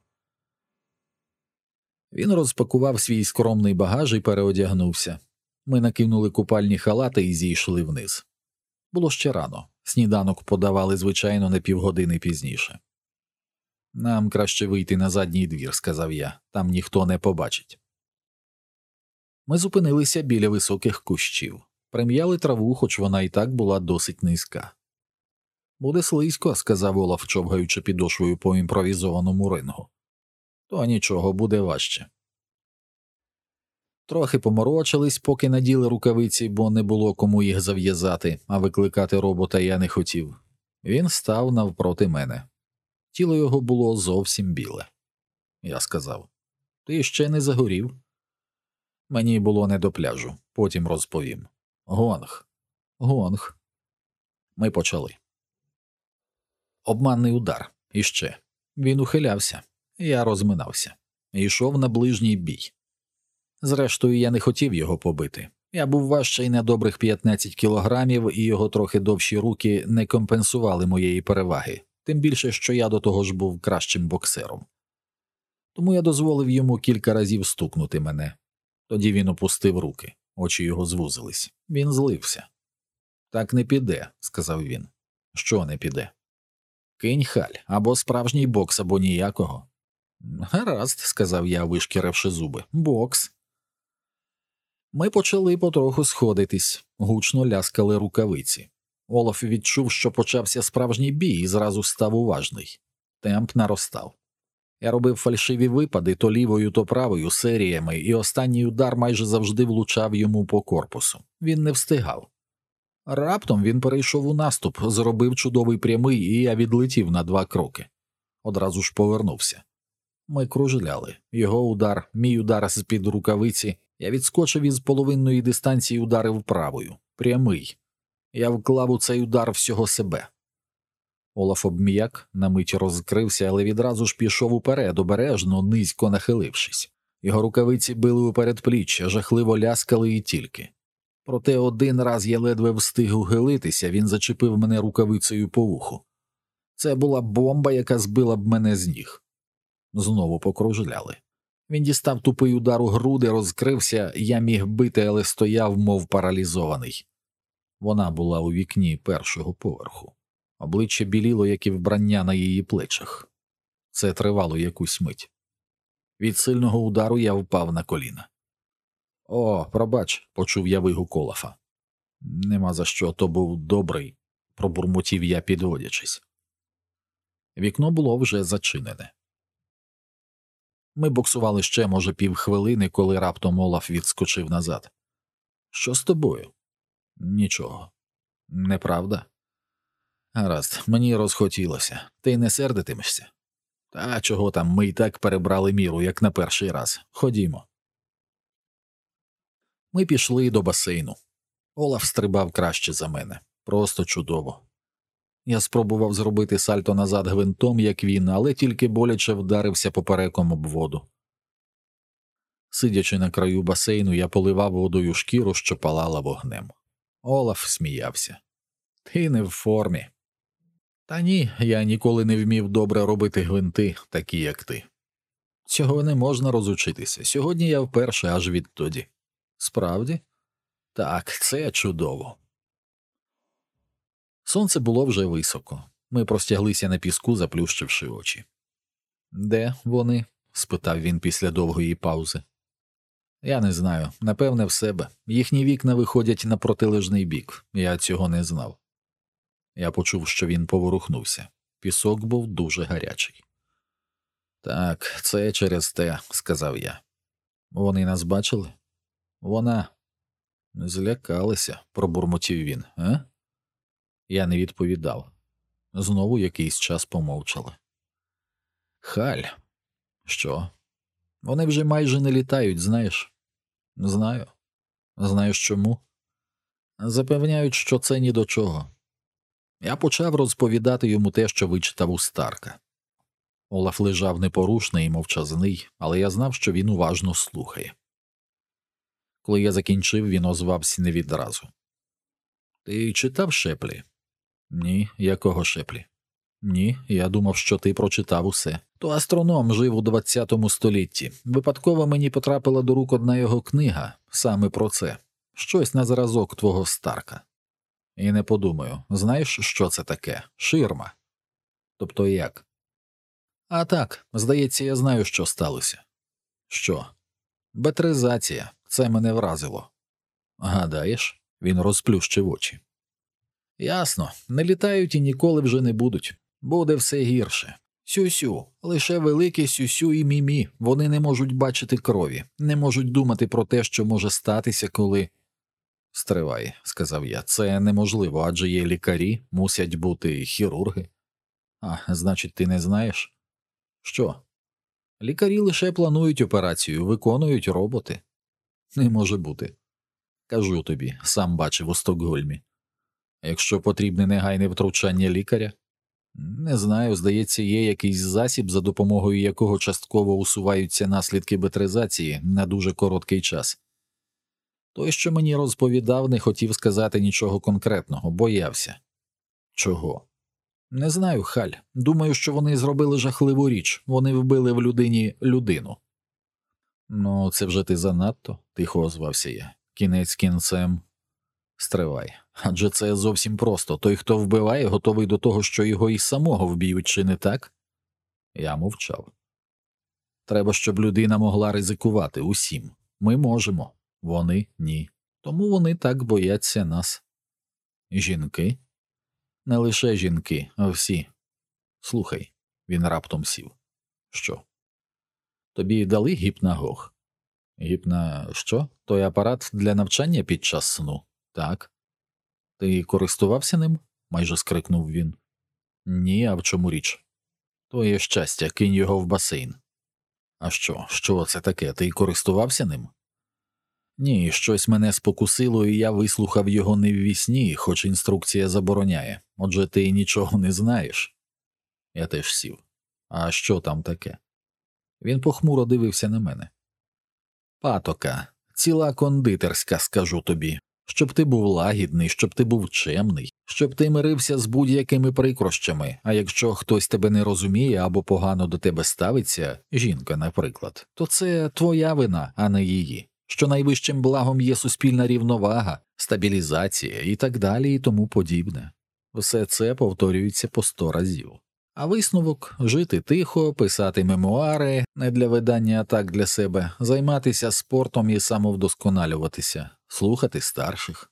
Він розпакував свій скромний багаж і переодягнувся. Ми накинули купальні халати і зійшли вниз. Було ще рано. Сніданок подавали, звичайно, не півгодини пізніше. «Нам краще вийти на задній двір», – сказав я. «Там ніхто не побачить». Ми зупинилися біля високих кущів. Прим'яли траву, хоч вона і так була досить низька. «Буде слизько», – сказав Олаф, човгаючи підошвою по імпровізованому рингу. «То нічого, буде важче». Трохи поморочились, поки наділи рукавиці, бо не було кому їх зав'язати, а викликати робота я не хотів. Він став навпроти мене. Тіло його було зовсім біле. Я сказав: «Ти ще не загорів?» Мені було не до пляжу, потім розповім. «Гонг. Гонг». Ми почали. Обманний удар. Іще. Він ухилявся. Я розминався. Йшов на ближній бій. Зрештою, я не хотів його побити. Я був важчий на добрих п'ятнадцять кілограмів, і його трохи довші руки не компенсували моєї переваги, тим більше, що я до того ж був кращим боксером. Тому я дозволив йому кілька разів стукнути мене. Тоді він опустив руки, очі його звузились. Він злився. «Так не піде», – сказав він. «Що не піде?» «Кинь халь, або справжній бокс, або ніякого». «Гаразд», – сказав я, вишкіривши зуби. «Бокс». Ми почали потроху сходитись, гучно ляскали рукавиці. Олаф відчув, що почався справжній бій, і зразу став уважний. Темп наростав. Я робив фальшиві випади то лівою, то правою, серіями, і останній удар майже завжди влучав йому по корпусу. Він не встигав. Раптом він перейшов у наступ, зробив чудовий прямий, і я відлетів на два кроки. Одразу ж повернувся. Ми кружляли. Його удар, мій удар з-під рукавиці. Я відскочив із половинної дистанції, ударив правою. Прямий. Я вклав у цей удар всього себе. Олаф обм'як, на мить розкрився, але відразу ж пішов уперед, обережно, низько нахилившись. Його рукавиці били у передпліччя, жахливо ляскали і тільки. Проте один раз я ледве встиг ухилитися, він зачепив мене рукавицею по вуху. Це була бомба, яка збила б мене з ніг. Знову покружляли. Він дістав тупий удар у груди, розкрився, я міг бити, але стояв, мов паралізований. Вона була у вікні першого поверху. Обличчя біліло, як і вбрання на її плечах. Це тривало якусь мить. Від сильного удару я впав на коліна. «О, пробач», – почув я вигук Олафа. «Нема за що, то був добрий», – пробурмотів я, підводячись. Вікно було вже зачинене. Ми боксували ще, може, півхвилини, коли раптом Олаф відскочив назад. «Що з тобою?» «Нічого». «Неправда?» «Гаразд, мені розхотілося. Ти не сердитимешся?» «Та чого там, ми й так перебрали міру, як на перший раз. Ходімо». Ми пішли до басейну. Олаф стрибав краще за мене. Просто чудово. Я спробував зробити сальто назад гвинтом, як він, але тільки боляче вдарився попереком об воду. Сидячи на краю басейну, я поливав водою шкіру, що палала вогнем. Олаф сміявся. «Ти не в формі». «Та ні, я ніколи не вмів добре робити гвинти, такі як ти». «Цього не можна розучитися. Сьогодні я вперше, аж відтоді». «Справді?» «Так, це чудово». Сонце було вже високо. Ми простяглися на піску, заплющивши очі. «Де вони?» – спитав він після довгої паузи. «Я не знаю. Напевне, в себе. Їхні вікна виходять на протилежний бік. Я цього не знав». Я почув, що він поворухнувся. Пісок був дуже гарячий. «Так, це через те», – сказав я. «Вони нас бачили?» «Вона...» «Злякалися», – пробурмотів він. «А?» Я не відповідав. Знову якийсь час помовчали. «Халь». «Що?» «Вони вже майже не літають, знаєш?» «Знаю». «Знаєш чому?» «Запевняють, що це ні до чого». Я почав розповідати йому те, що вичитав у Старка. Олаф лежав непорушний і мовчазний, але я знав, що він уважно слухає. Коли я закінчив, він озвався не відразу. «Ти читав Шеплі?» «Ні. Якого Шеплі?» «Ні, я думав, що ти прочитав усе. То астроном жив у двадцятому столітті. Випадково мені потрапила до рук одна його книга, саме про це. Щось на зразок твого Старка. І не подумаю, знаєш, що це таке? Ширма». «Тобто як?» «А так, здається, я знаю, що сталося». «Що?» «Бетризація. Це мене вразило». «Гадаєш?» Він розплющив очі. «Ясно. Не літають і ніколи вже не будуть. Буде все гірше. Сю-сю. Лише велике сю-сю і мі-мі. Вони не можуть бачити крові, не можуть думати про те, що може статися, коли...» «Стривай», – сказав я. «Це неможливо, адже є лікарі, мусять бути хірурги». «А, значить, ти не знаєш?» «Що?» «Лікарі лише планують операцію, виконують роботи». «Не може бути». «Кажу тобі, сам бачив у Стокгольмі». «Якщо потрібне негайне втручання лікаря?» Не знаю, здається, є якийсь засіб, за допомогою якого частково усуваються наслідки бетризації на дуже короткий час. Той, що мені розповідав, не хотів сказати нічого конкретного, боявся. Чого? Не знаю, Халь. Думаю, що вони зробили жахливу річ. Вони вбили в людині людину. Ну, це вже ти занадто, тихо озвався я. Кінець кінцем. Стривай. Адже це зовсім просто. Той, хто вбиває, готовий до того, що його і самого вб'ють, чи не так? Я мовчав. Треба, щоб людина могла ризикувати усім. Ми можемо. Вони – ні. Тому вони так бояться нас. Жінки? Не лише жінки, а всі. Слухай, він раптом сів. Що? Тобі дали гіпнагог? Гіпна... що? Той апарат для навчання під час сну? Так. Ти користувався ним? Майже скрикнув він. Ні, а в чому річ? Твоє щастя, кинь його в басейн. А що? Що це таке? Ти користувався ним? Ні, щось мене спокусило, і я вислухав його не ввісні, хоч інструкція забороняє. Отже, ти нічого не знаєш. Я теж сів. А що там таке? Він похмуро дивився на мене. Патока, ціла кондитерська, скажу тобі. Щоб ти був лагідний, щоб ти був чемний, щоб ти мирився з будь-якими прикрощами, а якщо хтось тебе не розуміє або погано до тебе ставиться, жінка, наприклад, то це твоя вина, а не її. Що найвищим благом є суспільна рівновага, стабілізація і так далі і тому подібне. Все це повторюється по сто разів. А висновок – жити тихо, писати мемуари, не для видання, а так для себе, займатися спортом і самовдосконалюватися, слухати старших.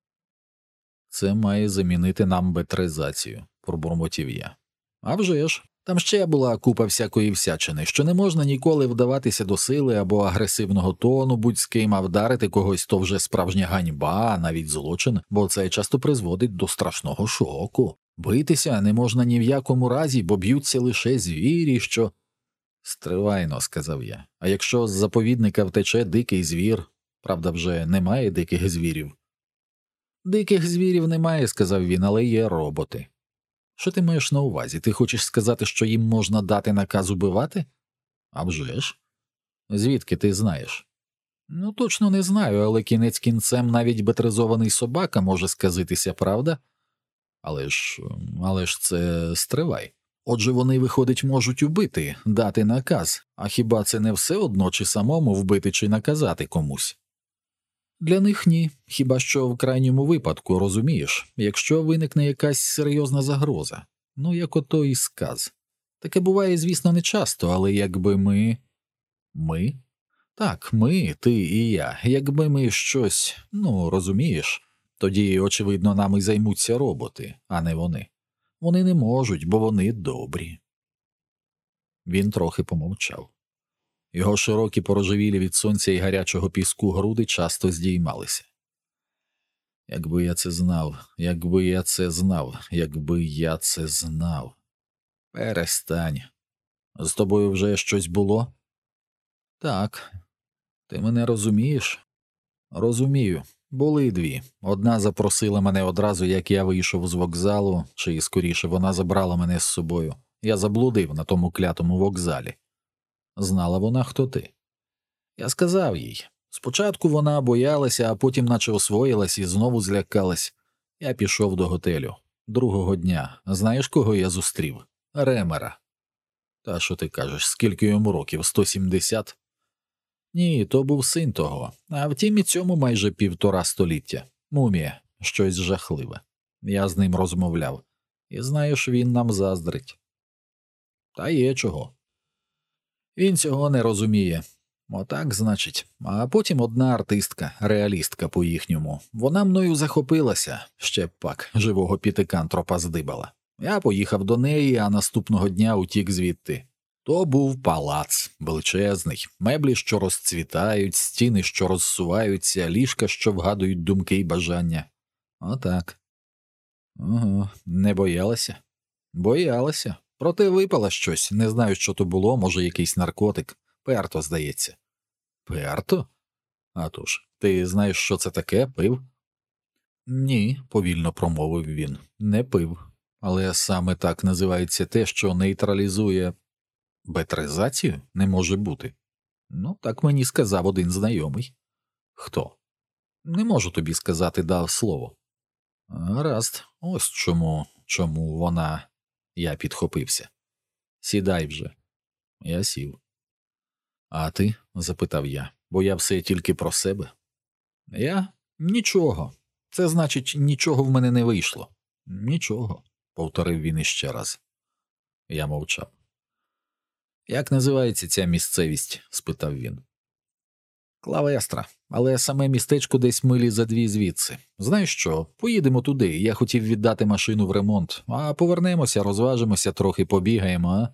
Це має замінити нам бетризацію, пробурмотів я. А вже ж, там ще була купа всякої всячини, що не можна ніколи вдаватися до сили або агресивного тону будь з ким, а вдарити когось то вже справжня ганьба, а навіть злочин, бо це часто призводить до страшного шоку. Битися не можна ні в якому разі, бо б'ються лише звірі, що... Стривайно, сказав я. А якщо з заповідника втече дикий звір, правда, вже немає диких звірів? Диких звірів немає, сказав він, але є роботи. Що ти маєш на увазі? Ти хочеш сказати, що їм можна дати наказ убивати? А вже ж. Звідки ти знаєш? Ну, точно не знаю, але кінець кінцем навіть бетризований собака може сказитися, правда? Але ж, але ж це стривай. Отже, вони, виходить, можуть убити, дати наказ, а хіба це не все одно чи самому вбити чи наказати комусь? Для них ні, хіба що в крайньому випадку, розумієш, якщо виникне якась серйозна загроза. Ну, як ото і сказ. Таке буває, звісно, не часто, але якби ми... Ми? Так, ми, ти і я, якби ми щось, ну, розумієш, тоді, очевидно, нами займуться роботи, а не вони. Вони не можуть, бо вони добрі. Він трохи помовчав. Його широкі порожевілі від сонця і гарячого піску груди часто здіймалися. Якби я це знав, якби я це знав, якби я це знав. Перестань. З тобою вже щось було? Так. Ти мене розумієш? Розумію. Були дві. Одна запросила мене одразу, як я вийшов з вокзалу, чи, скоріше, вона забрала мене з собою. Я заблудив на тому клятому вокзалі. Знала вона, хто ти. Я сказав їй. Спочатку вона боялася, а потім наче освоїлась і знову злякалась. Я пішов до готелю. Другого дня. Знаєш, кого я зустрів? Ремера. Та що ти кажеш, скільки йому років? сто сімдесят? Ні, то був син того. А втім і цьому майже півтора століття. Мумія. Щось жахливе. Я з ним розмовляв. І знаєш, він нам заздрить. Та є чого. Він цього не розуміє. Отак, значить. А потім одна артистка, реалістка по-їхньому. Вона мною захопилася, ще пак, живого пітикантропа здибала. Я поїхав до неї, а наступного дня утік звідти. То був палац, величезний, меблі, що розцвітають, стіни, що розсуваються, ліжка, що вгадують думки й бажання. Отак. Ого, не боялася? Боялася. Проте випала щось, не знаю, що то було, може, якийсь наркотик. Перто, здається. Перто? А тож, ти знаєш, що це таке, пив? Ні, повільно промовив він, не пив. Але саме так називається те, що нейтралізує бетризацію? Не може бути. Ну, так мені сказав один знайомий. Хто? Не можу тобі сказати, дав слово. Гаразд, ось чому, чому вона... Я підхопився. Сідай вже. Я сів. А ти? Запитав я, бо я все тільки про себе. Я? Нічого. Це значить, нічого в мене не вийшло. Нічого, повторив він іще раз. Я мовчав. Як називається ця місцевість? Спитав він. Клавестра, але саме містечко десь милі за дві звідси. Знаєш що, поїдемо туди, я хотів віддати машину в ремонт, а повернемося, розважимося, трохи побігаємо, а?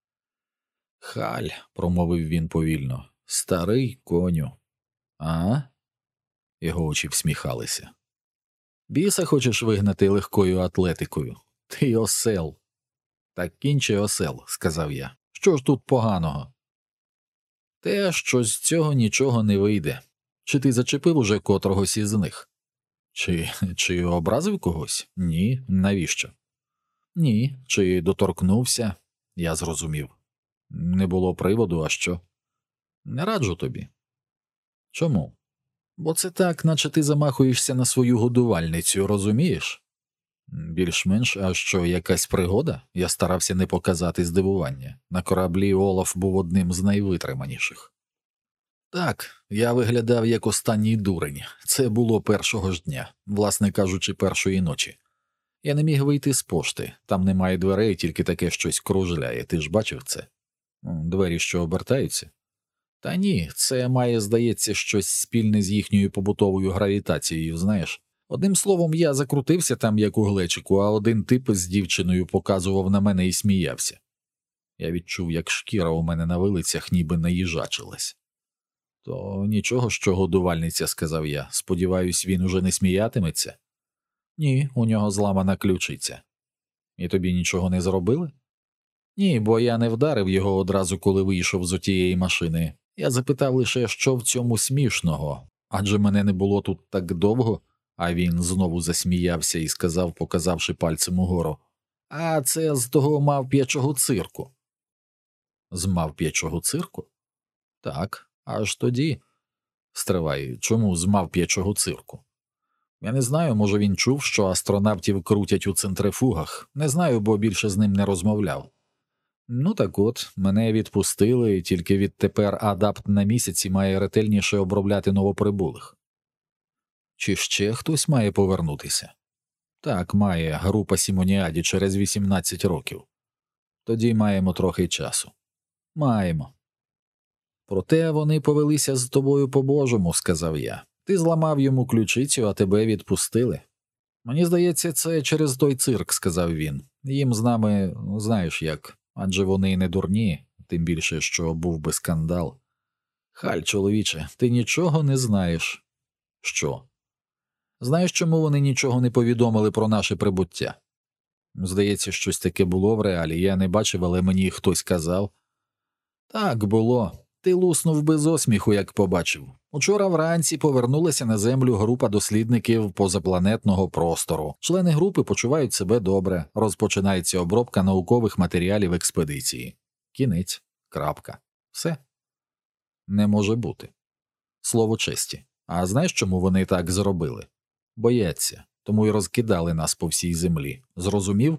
Халь, промовив він повільно, старий коню. А? Його очі всміхалися. Біса хочеш вигнати легкою атлетикою? Ти осел. Так кінчи осел, сказав я. Що ж тут поганого? Те, що з цього нічого не вийде. Чи ти зачепив уже котрогось із них? Чи, чи образив когось? Ні. Навіщо? Ні. Чи доторкнувся? Я зрозумів. Не було приводу, а що? Не раджу тобі. Чому? Бо це так, наче ти замахуєшся на свою годувальницю, розумієш? Більш-менш, а що, якась пригода? Я старався не показати здивування. На кораблі Олаф був одним з найвитриманіших. Так, я виглядав як останній дурень. Це було першого ж дня, власне кажучи, першої ночі. Я не міг вийти з пошти, там немає дверей, тільки таке щось кружляє, ти ж бачив це? Двері, що обертаються? Та ні, це має, здається, щось спільне з їхньою побутовою гравітацією, знаєш. Одним словом, я закрутився там, як у глечику, а один тип з дівчиною показував на мене і сміявся. Я відчув, як шкіра у мене на вилицях ніби наїжачилась. То нічого, що годувальниця, сказав я. Сподіваюсь, він уже не сміятиметься? Ні, у нього зламана ключиця. І тобі нічого не зробили? Ні, бо я не вдарив його одразу, коли вийшов з отієї машини. Я запитав лише, що в цьому смішного, адже мене не було тут так довго, а він знову засміявся і сказав, показавши пальцем угору, а це з того мавп'ячого цирку. З мавп'ячого цирку? Так, аж тоді. Стривай, чому з мавп'ячого цирку? Я не знаю, може він чув, що астронавтів крутять у центрифугах. Не знаю, бо більше з ним не розмовляв. Ну так от, мене відпустили, тільки відтепер адапт на місяці має ретельніше обробляти новоприбулих. Чи ще хтось має повернутися? Так, має група Сімоніаді через вісімнадцять років. Тоді маємо трохи часу. Маємо. Проте вони повелися з тобою по-божому, сказав я. Ти зламав йому ключицю, а тебе відпустили. Мені здається, це через той цирк, сказав він. Їм з нами, знаєш як, адже вони не дурні, тим більше, що був би скандал. Халь, чоловіче, ти нічого не знаєш. Що? Знаєш, чому вони нічого не повідомили про наше прибуття? Здається, щось таке було в реалі, я не бачив, але мені хтось казав. Так, було. Ти луснув без осміху, як побачив. Учора вранці повернулася на Землю група дослідників позапланетного простору. Члени групи почувають себе добре, розпочинається обробка наукових матеріалів експедиції. Кінець. Крапка. Все. Не може бути. Слово честі. А знаєш, чому вони так зробили? Бояться, тому й розкидали нас по всій землі. Зрозумів?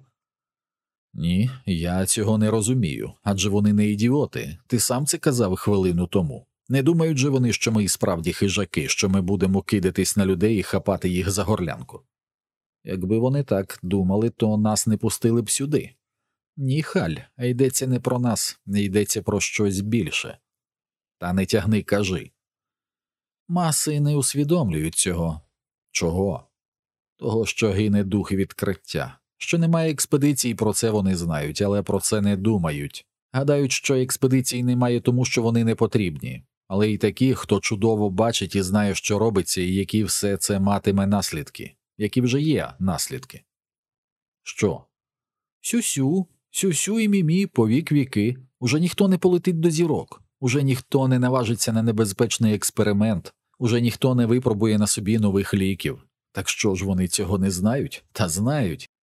Ні, я цього не розумію, адже вони не ідіоти. Ти сам це казав хвилину тому. Не думають же вони, що ми і справді хижаки, що ми будемо кидатись на людей і хапати їх за горлянку. Якби вони так думали, то нас не пустили б сюди. Ні, Халь, а йдеться не про нас, не йдеться про щось більше. Та не тягни, кажи. Маси не усвідомлюють цього. Чого? Того, що гине дух відкриття. Що немає експедицій, про це вони знають, але про це не думають. Гадають, що експедицій немає тому, що вони не потрібні. Але й такі, хто чудово бачить і знає, що робиться, і які все це матиме наслідки. Які вже є наслідки. Що? Сю-сю, сю-сю і мімі, повік віки. Уже ніхто не полетить до зірок. Уже ніхто не наважиться на небезпечний експеримент. Уже ніхто не випробує на собі нових ліків. Так що ж вони цього не знають? Та знають.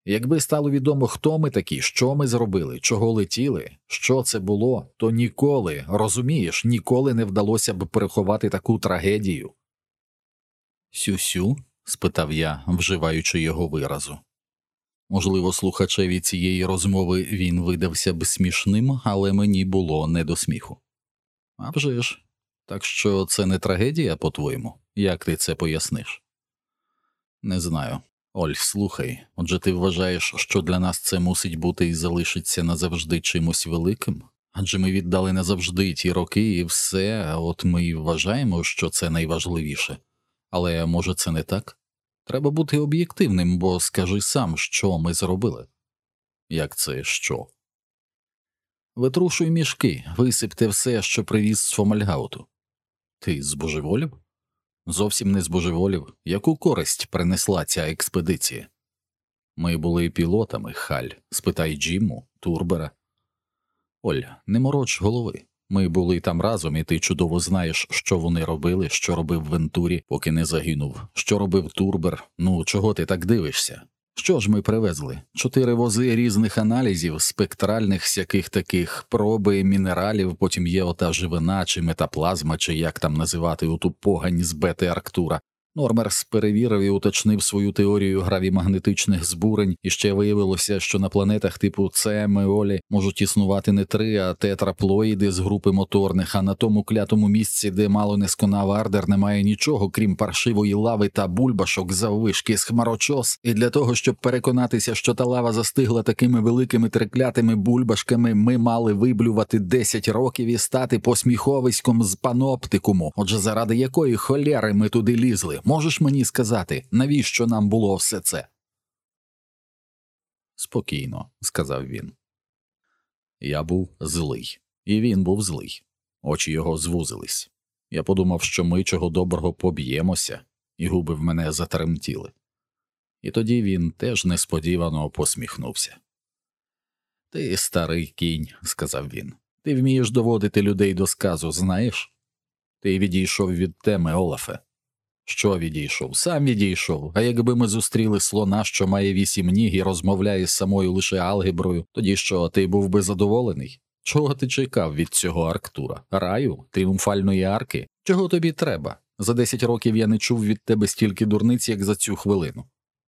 Якби стало відомо, хто ми такі, що ми зробили, чого летіли, що це було, то ніколи, розумієш, ніколи не вдалося б переховати таку трагедію. «Сю-сю?» – спитав я, вживаючи його виразу. Можливо, слухачеві цієї розмови він видався б смішним, але мені було не до сміху. «А вже ж. Так що це не трагедія, по-твоєму? Як ти це поясниш?» «Не знаю. Оль, слухай, отже ти вважаєш, що для нас це мусить бути і залишиться назавжди чимось великим? Адже ми віддали назавжди ті роки і все, а от ми і вважаємо, що це найважливіше. Але, може, це не так? Треба бути об'єктивним, бо скажи сам, що ми зробили». «Як це що?» «Витрушуй мішки, висипте все, що привіз з Фомальгауту». «Ти збожеволів?» «Зовсім не збожеволів. Яку користь принесла ця експедиція?» «Ми були пілотами, Халь. Спитай Джімму, Турбера». «Оль, не мороч голови. Ми були там разом, і ти чудово знаєш, що вони робили, що робив Вентурі, поки не загинув, що робив Турбер. Ну, чого ти так дивишся? Що ж ми привезли? Чотири вози різних аналізів, спектральних всяких таких, проби мінералів, потім є ота живина чи метаплазма, чи як там називати оту погань з бети Арктура. Нормерс перевірив і уточнив свою теорію гравімагнетичних збурень, і ще виявилося, що на планетах типу Це, Меолі можуть існувати не три, а тетраплоїди з групи моторних, а на тому клятому місці, де мало не сконав Ардер, немає нічого, крім паршивої лави та бульбашок заввишки з хмарочос, і для того, щоб переконатися, що та лава застигла такими великими триклятими бульбашками, ми мали виблювати десять років і стати посміховиськом з паноптикуму. Отже, заради якої холєри ми туди лізли? Можеш мені сказати, навіщо нам було все це?» «Спокійно», – сказав він. Я був злий, і він був злий. Очі його звузились. Я подумав, що ми чого доброго поб'ємося, і губи в мене затремтіли. І тоді він теж несподівано посміхнувся. «Ти старий кінь», – сказав він. «Ти вмієш доводити людей до сказу, знаєш? Ти відійшов від теми, Олафе». «Що відійшов? Сам відійшов. А якби ми зустріли слона, що має вісім ніг і розмовляє з самою лише алгеброю, тоді що, ти був би задоволений? Чого ти чекав від цього Арктура? Раю? Тріумфальної арки? Чого тобі треба? За десять років я не чув від тебе стільки дурниць, як за цю хвилину».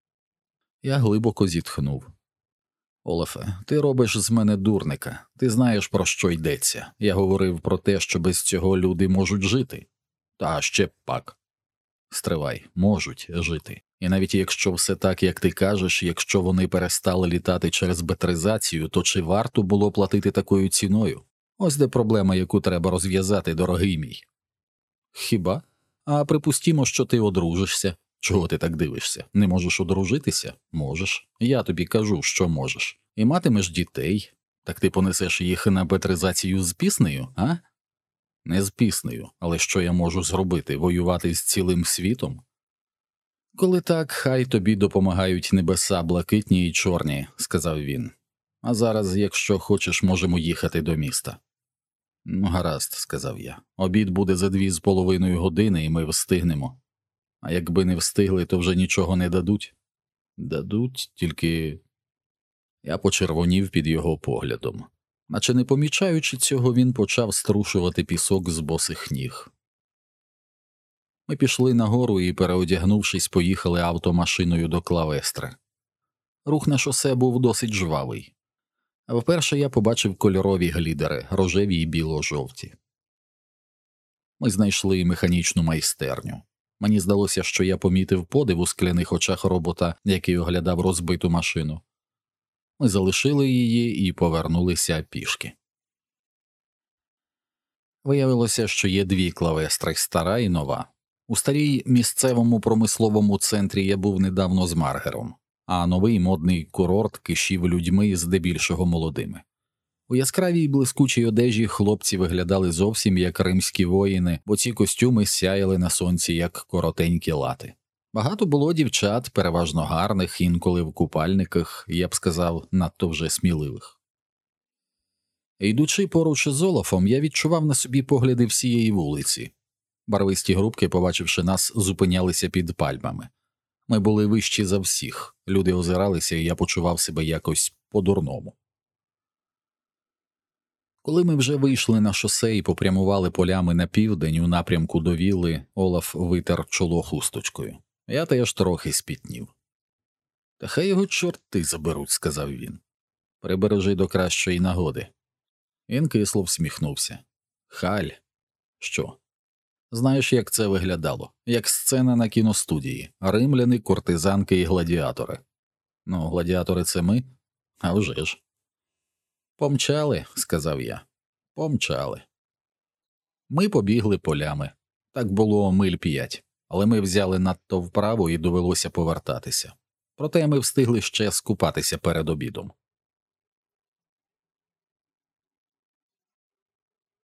Я глибоко зітхнув. «Олафе, ти робиш з мене дурника. Ти знаєш, про що йдеться. Я говорив про те, що без цього люди можуть жити. Та ще пак. Стривай, можуть жити. І навіть якщо все так, як ти кажеш, якщо вони перестали літати через бетризацію, то чи варто було платити такою ціною? Ось де проблема, яку треба розв'язати, дорогий мій». «Хіба? А припустімо, що ти одружишся. Чого ти так дивишся? Не можеш одружитися? Можеш. Я тобі кажу, що можеш. І матимеш дітей. Так ти понесеш їх на бетризацію з піснею, а?» «Не з піснею, але що я можу зробити? Воювати з цілим світом?» «Коли так, хай тобі допомагають небеса блакитні і чорні», – сказав він. «А зараз, якщо хочеш, можемо їхати до міста». «Ну, гаразд», – сказав я. «Обід буде за дві з половиною години, і ми встигнемо. А якби не встигли, то вже нічого не дадуть». «Дадуть, тільки…» Я почервонів під його поглядом. Наче не помічаючи цього, він почав струшувати пісок з босих ніг. Ми пішли нагору і, переодягнувшись, поїхали автомашиною до Клавестри. Рух на шосе був досить жвавий. А вперше я побачив кольорові глідери, рожеві і біло-жовті. Ми знайшли механічну майстерню. Мені здалося, що я помітив подив у скляних очах робота, який оглядав розбиту машину. Ми залишили її і повернулися пішки. Виявилося, що є дві Клавестри – стара і нова. У старій місцевому промисловому центрі я був недавно з Маргером, а новий модний курорт кишів людьми здебільшого молодими. У яскравій блискучій одежі хлопці виглядали зовсім як римські воїни, бо ці костюми сяяли на сонці, як коротенькі лати. Багато було дівчат, переважно гарних, інколи в купальниках, я б сказав, надто вже сміливих. Йдучи поруч із Олафом, я відчував на собі погляди всієї вулиці. Барвисті групки, побачивши нас, зупинялися під пальмами. Ми були вищі за всіх, люди озиралися, і я почував себе якось по-дурному. Коли ми вже вийшли на шосе і попрямували полями на південь у напрямку до вілли, Олаф витер чоло хусточкою. Я теж трохи спітнів. «Та хай його чорти заберуть», – сказав він. «Прибережи до кращої нагоди». Він кисло всміхнувся. «Халь? Що? Знаєш, як це виглядало? Як сцена на кіностудії. Римляни, куртизанки і гладіатори. Ну, гладіатори – це ми? А вже ж». «Помчали», – сказав я. «Помчали». Ми побігли полями. Так було миль п'ять, але ми взяли надто вправо і довелося повертатися. Проте ми встигли ще скупатися перед обідом.